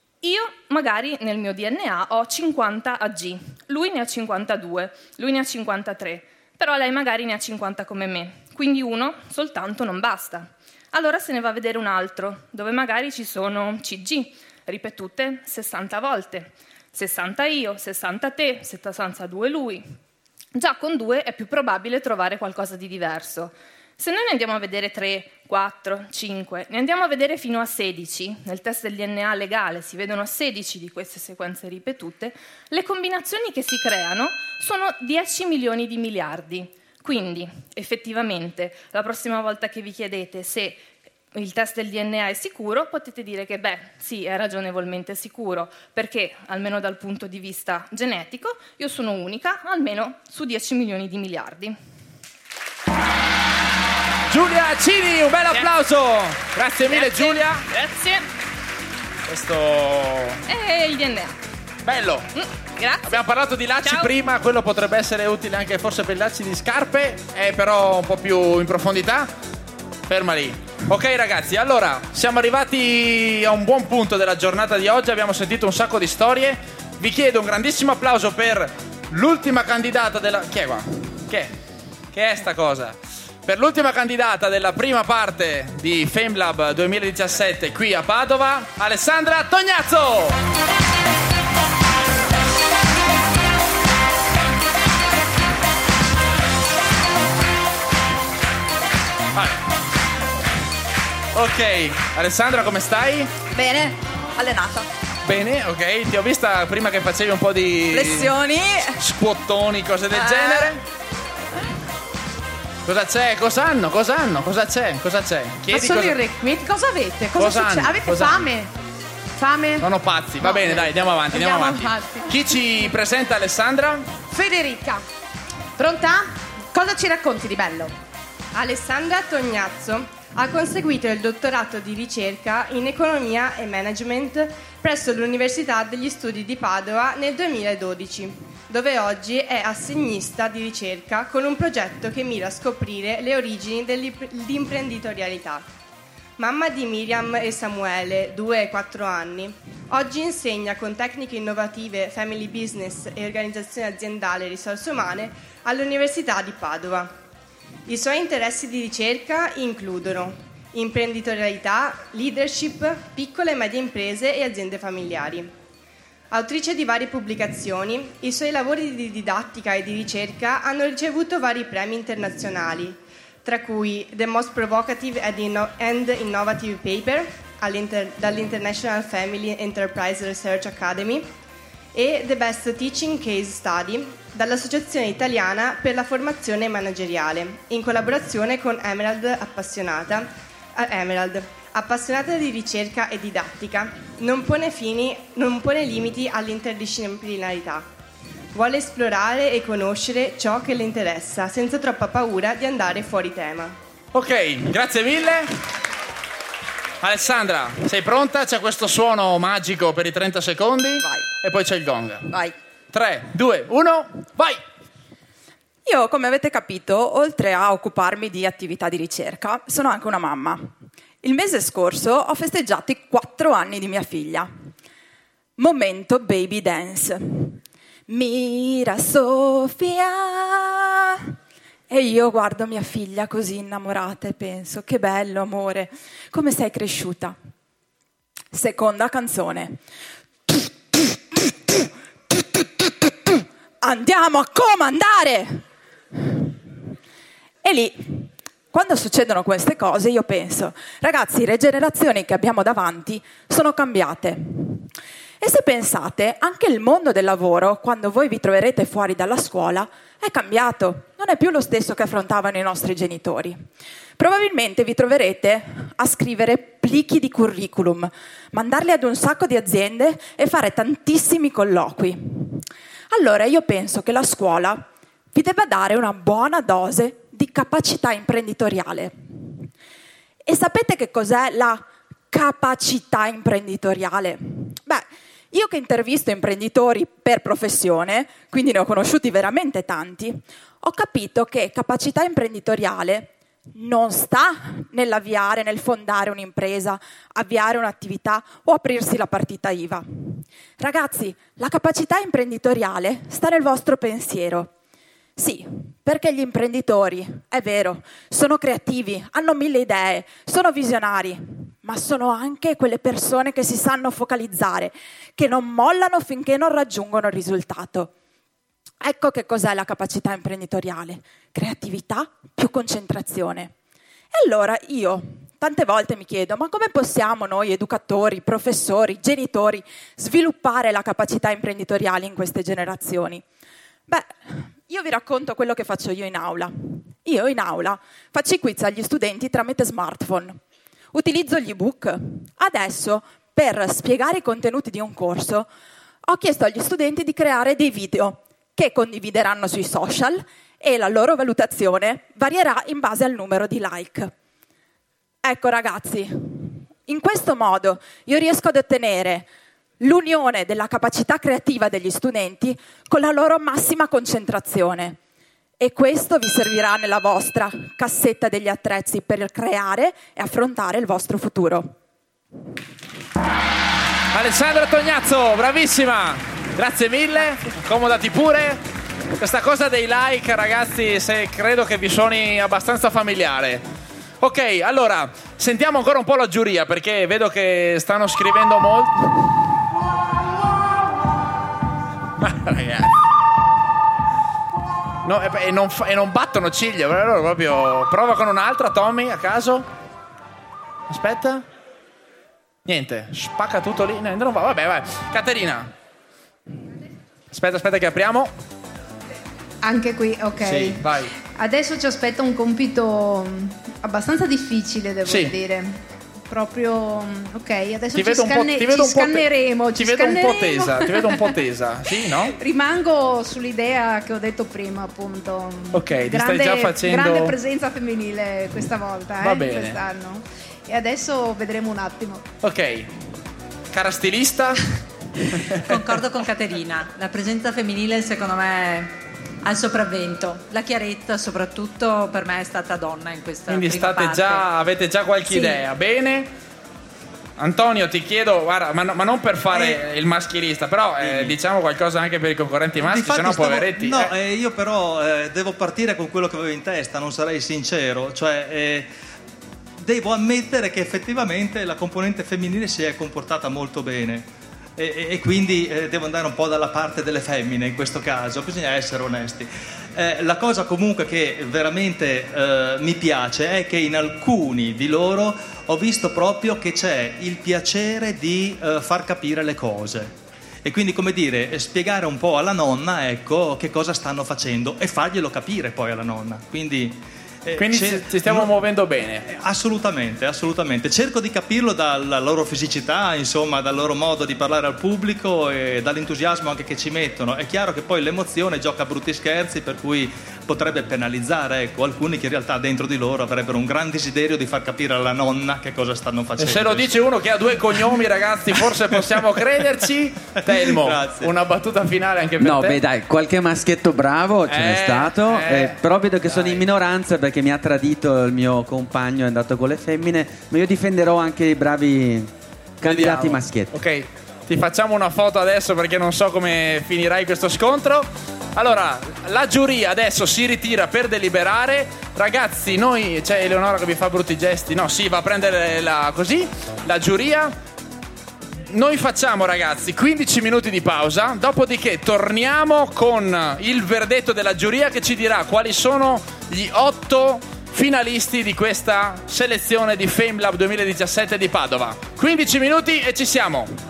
S14: Io magari nel mio DNA ho 50 AG, lui ne ha 52, lui ne ha 53, però lei magari ne ha 50 come me, quindi uno soltanto non basta. Allora se ne va a vedere un altro, dove magari ci sono CG, ripetute 60 volte, 60 io, 60 te, 62 lui. Già con 2 è più probabile trovare qualcosa di diverso. Se noi ne andiamo a vedere 3, 4, 5, ne andiamo a vedere fino a 16, nel test del DNA legale si vedono 16 di queste sequenze ripetute, le combinazioni che si creano sono 10 milioni di miliardi. Quindi, effettivamente, la prossima volta che vi chiedete se il test del DNA è sicuro, potete dire che, sì, è ragionevolmente sicuro, perché, almeno dal punto di vista genetico, io sono unica, almeno su 10 milioni di miliardi.
S2: Giulia Cini, un bel applauso! Grazie mille Giulia!
S14: Grazie!
S2: Questo
S14: è il DNA.
S2: Bello!
S14: Grazie!
S2: Abbiamo parlato di lacci prima, quello potrebbe essere utile anche forse per i lacci di scarpe, è però un po' più in profondità. Ferma lì. Ok ragazzi, allora, siamo arrivati a un buon punto della giornata di oggi, abbiamo sentito un sacco di storie. Vi chiedo un grandissimo applauso per l'ultima candidata della... Chi è qua? Che è sta cosa? Per l'ultima candidata della prima parte di FameLab 2017 qui a Padova, Alessandra Tognazzo! Ok, Alessandra, come stai?
S16: Bene, allenata.
S2: Bene, ok, ti ho vista prima che facevi un po' di...
S16: flessioni,
S2: squattoni, cose del genere. Cosa c'è? Cosa hanno? Cosa c'è?
S1: Ma sono irrequieti? Cosa avete? Cosa succede?
S2: hanno?
S1: Avete
S2: Cosa
S1: fame? Fame?
S2: Sono pazzi. Va bene, dai, andiamo avanti.
S1: Andiamo.
S2: Chi ci presenta, Alessandra?
S1: Federica. Pronta? Cosa ci racconti di bello?
S20: Alessandra Tognazzo ha conseguito il dottorato di ricerca in economia e management presso l'Università degli Studi di Padova nel 2012, dove oggi è assegnista di ricerca con un progetto che mira a scoprire le origini dell'imprenditorialità. Mamma di Miriam e Samuele, 2 e 4 anni, oggi insegna con tecniche innovative family business e organizzazione aziendale e risorse umane all'Università di Padova. I suoi interessi di ricerca includono imprenditorialità, leadership, piccole e medie imprese e aziende familiari. Autrice di varie pubblicazioni, i suoi lavori di didattica e di ricerca hanno ricevuto vari premi internazionali, tra cui The Most Provocative and Innovative Paper dall'International Family Enterprise Research Academy e The Best Teaching Case Study dall'Associazione Italiana per la Formazione Manageriale, in collaborazione con Emerald, appassionata di ricerca e didattica, non pone limiti all'interdisciplinarità. Vuole esplorare e conoscere ciò che le interessa, senza troppa paura di andare fuori tema.
S2: Ok, grazie mille. Alessandra, sei pronta? C'è questo suono magico per i 30 secondi.
S16: Vai.
S2: E poi c'è il gong.
S16: Vai.
S2: 3, 2, 1, vai!
S16: Io, come avete capito, oltre a occuparmi di attività di ricerca, sono anche una mamma. Il mese scorso ho festeggiato i 4 anni di mia figlia. Momento baby dance. Mira Sofia. E io guardo mia figlia così innamorata e penso, che bello amore, come sei cresciuta. Seconda canzone. Andiamo a comandare! E lì, quando succedono queste cose, io penso, ragazzi, le generazioni che abbiamo davanti sono cambiate. E se pensate, anche il mondo del lavoro, quando voi vi troverete fuori dalla scuola, è cambiato. Non è più lo stesso che affrontavano i nostri genitori. Probabilmente vi troverete a scrivere plichi di curriculum, mandarli ad un sacco di aziende e fare tantissimi colloqui. Allora io penso che la scuola vi debba dare una buona dose di capacità imprenditoriale. E sapete che cos'è la capacità imprenditoriale? Beh, io che intervisto imprenditori per professione, quindi ne ho conosciuti veramente tanti, ho capito che capacità imprenditoriale non sta nell'avviare, nel fondare un'impresa, avviare un'attività o aprirsi la partita IVA. Ragazzi, la capacità imprenditoriale sta nel vostro pensiero. Sì, perché gli imprenditori, è vero, sono creativi, hanno 1000 idee, sono visionari, ma sono anche quelle persone che si sanno focalizzare, che non mollano finché non raggiungono il risultato. Ecco che cos'è la capacità imprenditoriale: creatività più concentrazione. E allora io tante volte mi chiedo, ma come possiamo noi educatori, professori, genitori sviluppare la capacità imprenditoriale in queste generazioni? Beh, io vi racconto quello che faccio io in aula. Io in aula faccio i quiz agli studenti tramite smartphone. Utilizzo gli ebook. Adesso, per spiegare i contenuti di un corso, ho chiesto agli studenti di creare dei video che condivideranno sui social e la loro valutazione varierà in base al numero di like. Ecco ragazzi, in questo modo io riesco ad ottenere l'unione della capacità creativa degli studenti con la loro massima concentrazione. E questo vi servirà nella vostra cassetta degli attrezzi per creare e affrontare il vostro futuro.
S2: Alessandra Tognazzo, bravissima! Grazie mille, accomodati pure. Questa cosa dei like, ragazzi, credo che vi suoni abbastanza familiare. Ok, allora, sentiamo ancora un po' la giuria, perché vedo che stanno scrivendo molto. Ma ragazzi, no, e non battono ciglia, allora proprio. Prova con un'altra, Tommy, a caso. Aspetta. Niente, spacca tutto lì. No, non va. Vabbè, vai. Caterina. Aspetta che apriamo.
S6: Anche qui, ok.
S2: Sì, vai.
S6: Adesso ci aspetta un compito abbastanza difficile, devo dire. Proprio ok, adesso
S2: ti vedo
S6: scanneremo.
S2: Ti vedo un po' tesa, sì, no?
S6: Rimango sull'idea che ho detto prima, appunto.
S2: Ok, ti stai già facendo
S6: grande presenza femminile questa volta,
S2: Va bene.
S6: quest'anno. E adesso vedremo un attimo.
S2: Ok. Cara stilista?
S18: Concordo con Caterina, la presenza femminile secondo me al sopravvento, la Chiaretta soprattutto per me è stata donna in questa
S2: Quindi
S18: prima parte.
S2: avete già qualche idea, bene? Antonio, ti chiedo, guarda, ma non per fare il maschilista, però diciamo qualcosa anche per i concorrenti maschi,
S19: Difatti
S2: sennò poveretti.
S19: No, io però devo partire con quello che avevo in testa, non sarei sincero, cioè devo ammettere che effettivamente la componente femminile si è comportata molto bene. E quindi devo andare un po' dalla parte delle femmine in questo caso, bisogna essere onesti. La cosa comunque che veramente mi piace è che in alcuni di loro ho visto proprio che c'è il piacere di far capire le cose e quindi, come dire, spiegare un po' alla nonna, ecco, che cosa stanno facendo e farglielo capire poi alla nonna. Quindi
S2: ci stiamo muovendo bene.
S19: Assolutamente. Cerco di capirlo dalla loro fisicità, insomma, dal loro modo di parlare al pubblico e dall'entusiasmo anche che ci mettono. È chiaro che poi l'emozione gioca brutti scherzi, per cui potrebbe penalizzare, ecco, alcuni che in realtà dentro di loro avrebbero un gran desiderio di far capire alla nonna che cosa stanno facendo.
S2: E se lo dice uno che ha 2 cognomi, ragazzi, forse possiamo crederci. Telmo,
S19: Grazie.
S2: una battuta finale anche per te.
S4: Beh, dai, qualche maschietto bravo ce n'è stato, però vedo che sono in minoranza perché mi ha tradito il mio compagno, è andato con le femmine, ma io difenderò anche i bravi candidati maschietti.
S2: Ok, ti facciamo una foto adesso perché non so come finirai questo scontro. Allora, la giuria adesso si ritira per deliberare. Ragazzi, c'è Eleonora che vi fa brutti gesti. No, sì, va a prendere la giuria. Noi facciamo, ragazzi, 15 minuti di pausa, dopodiché torniamo con il verdetto della giuria che ci dirà quali sono gli 8 finalisti di questa selezione di FameLab 2017 di Padova. 15 minuti e ci siamo.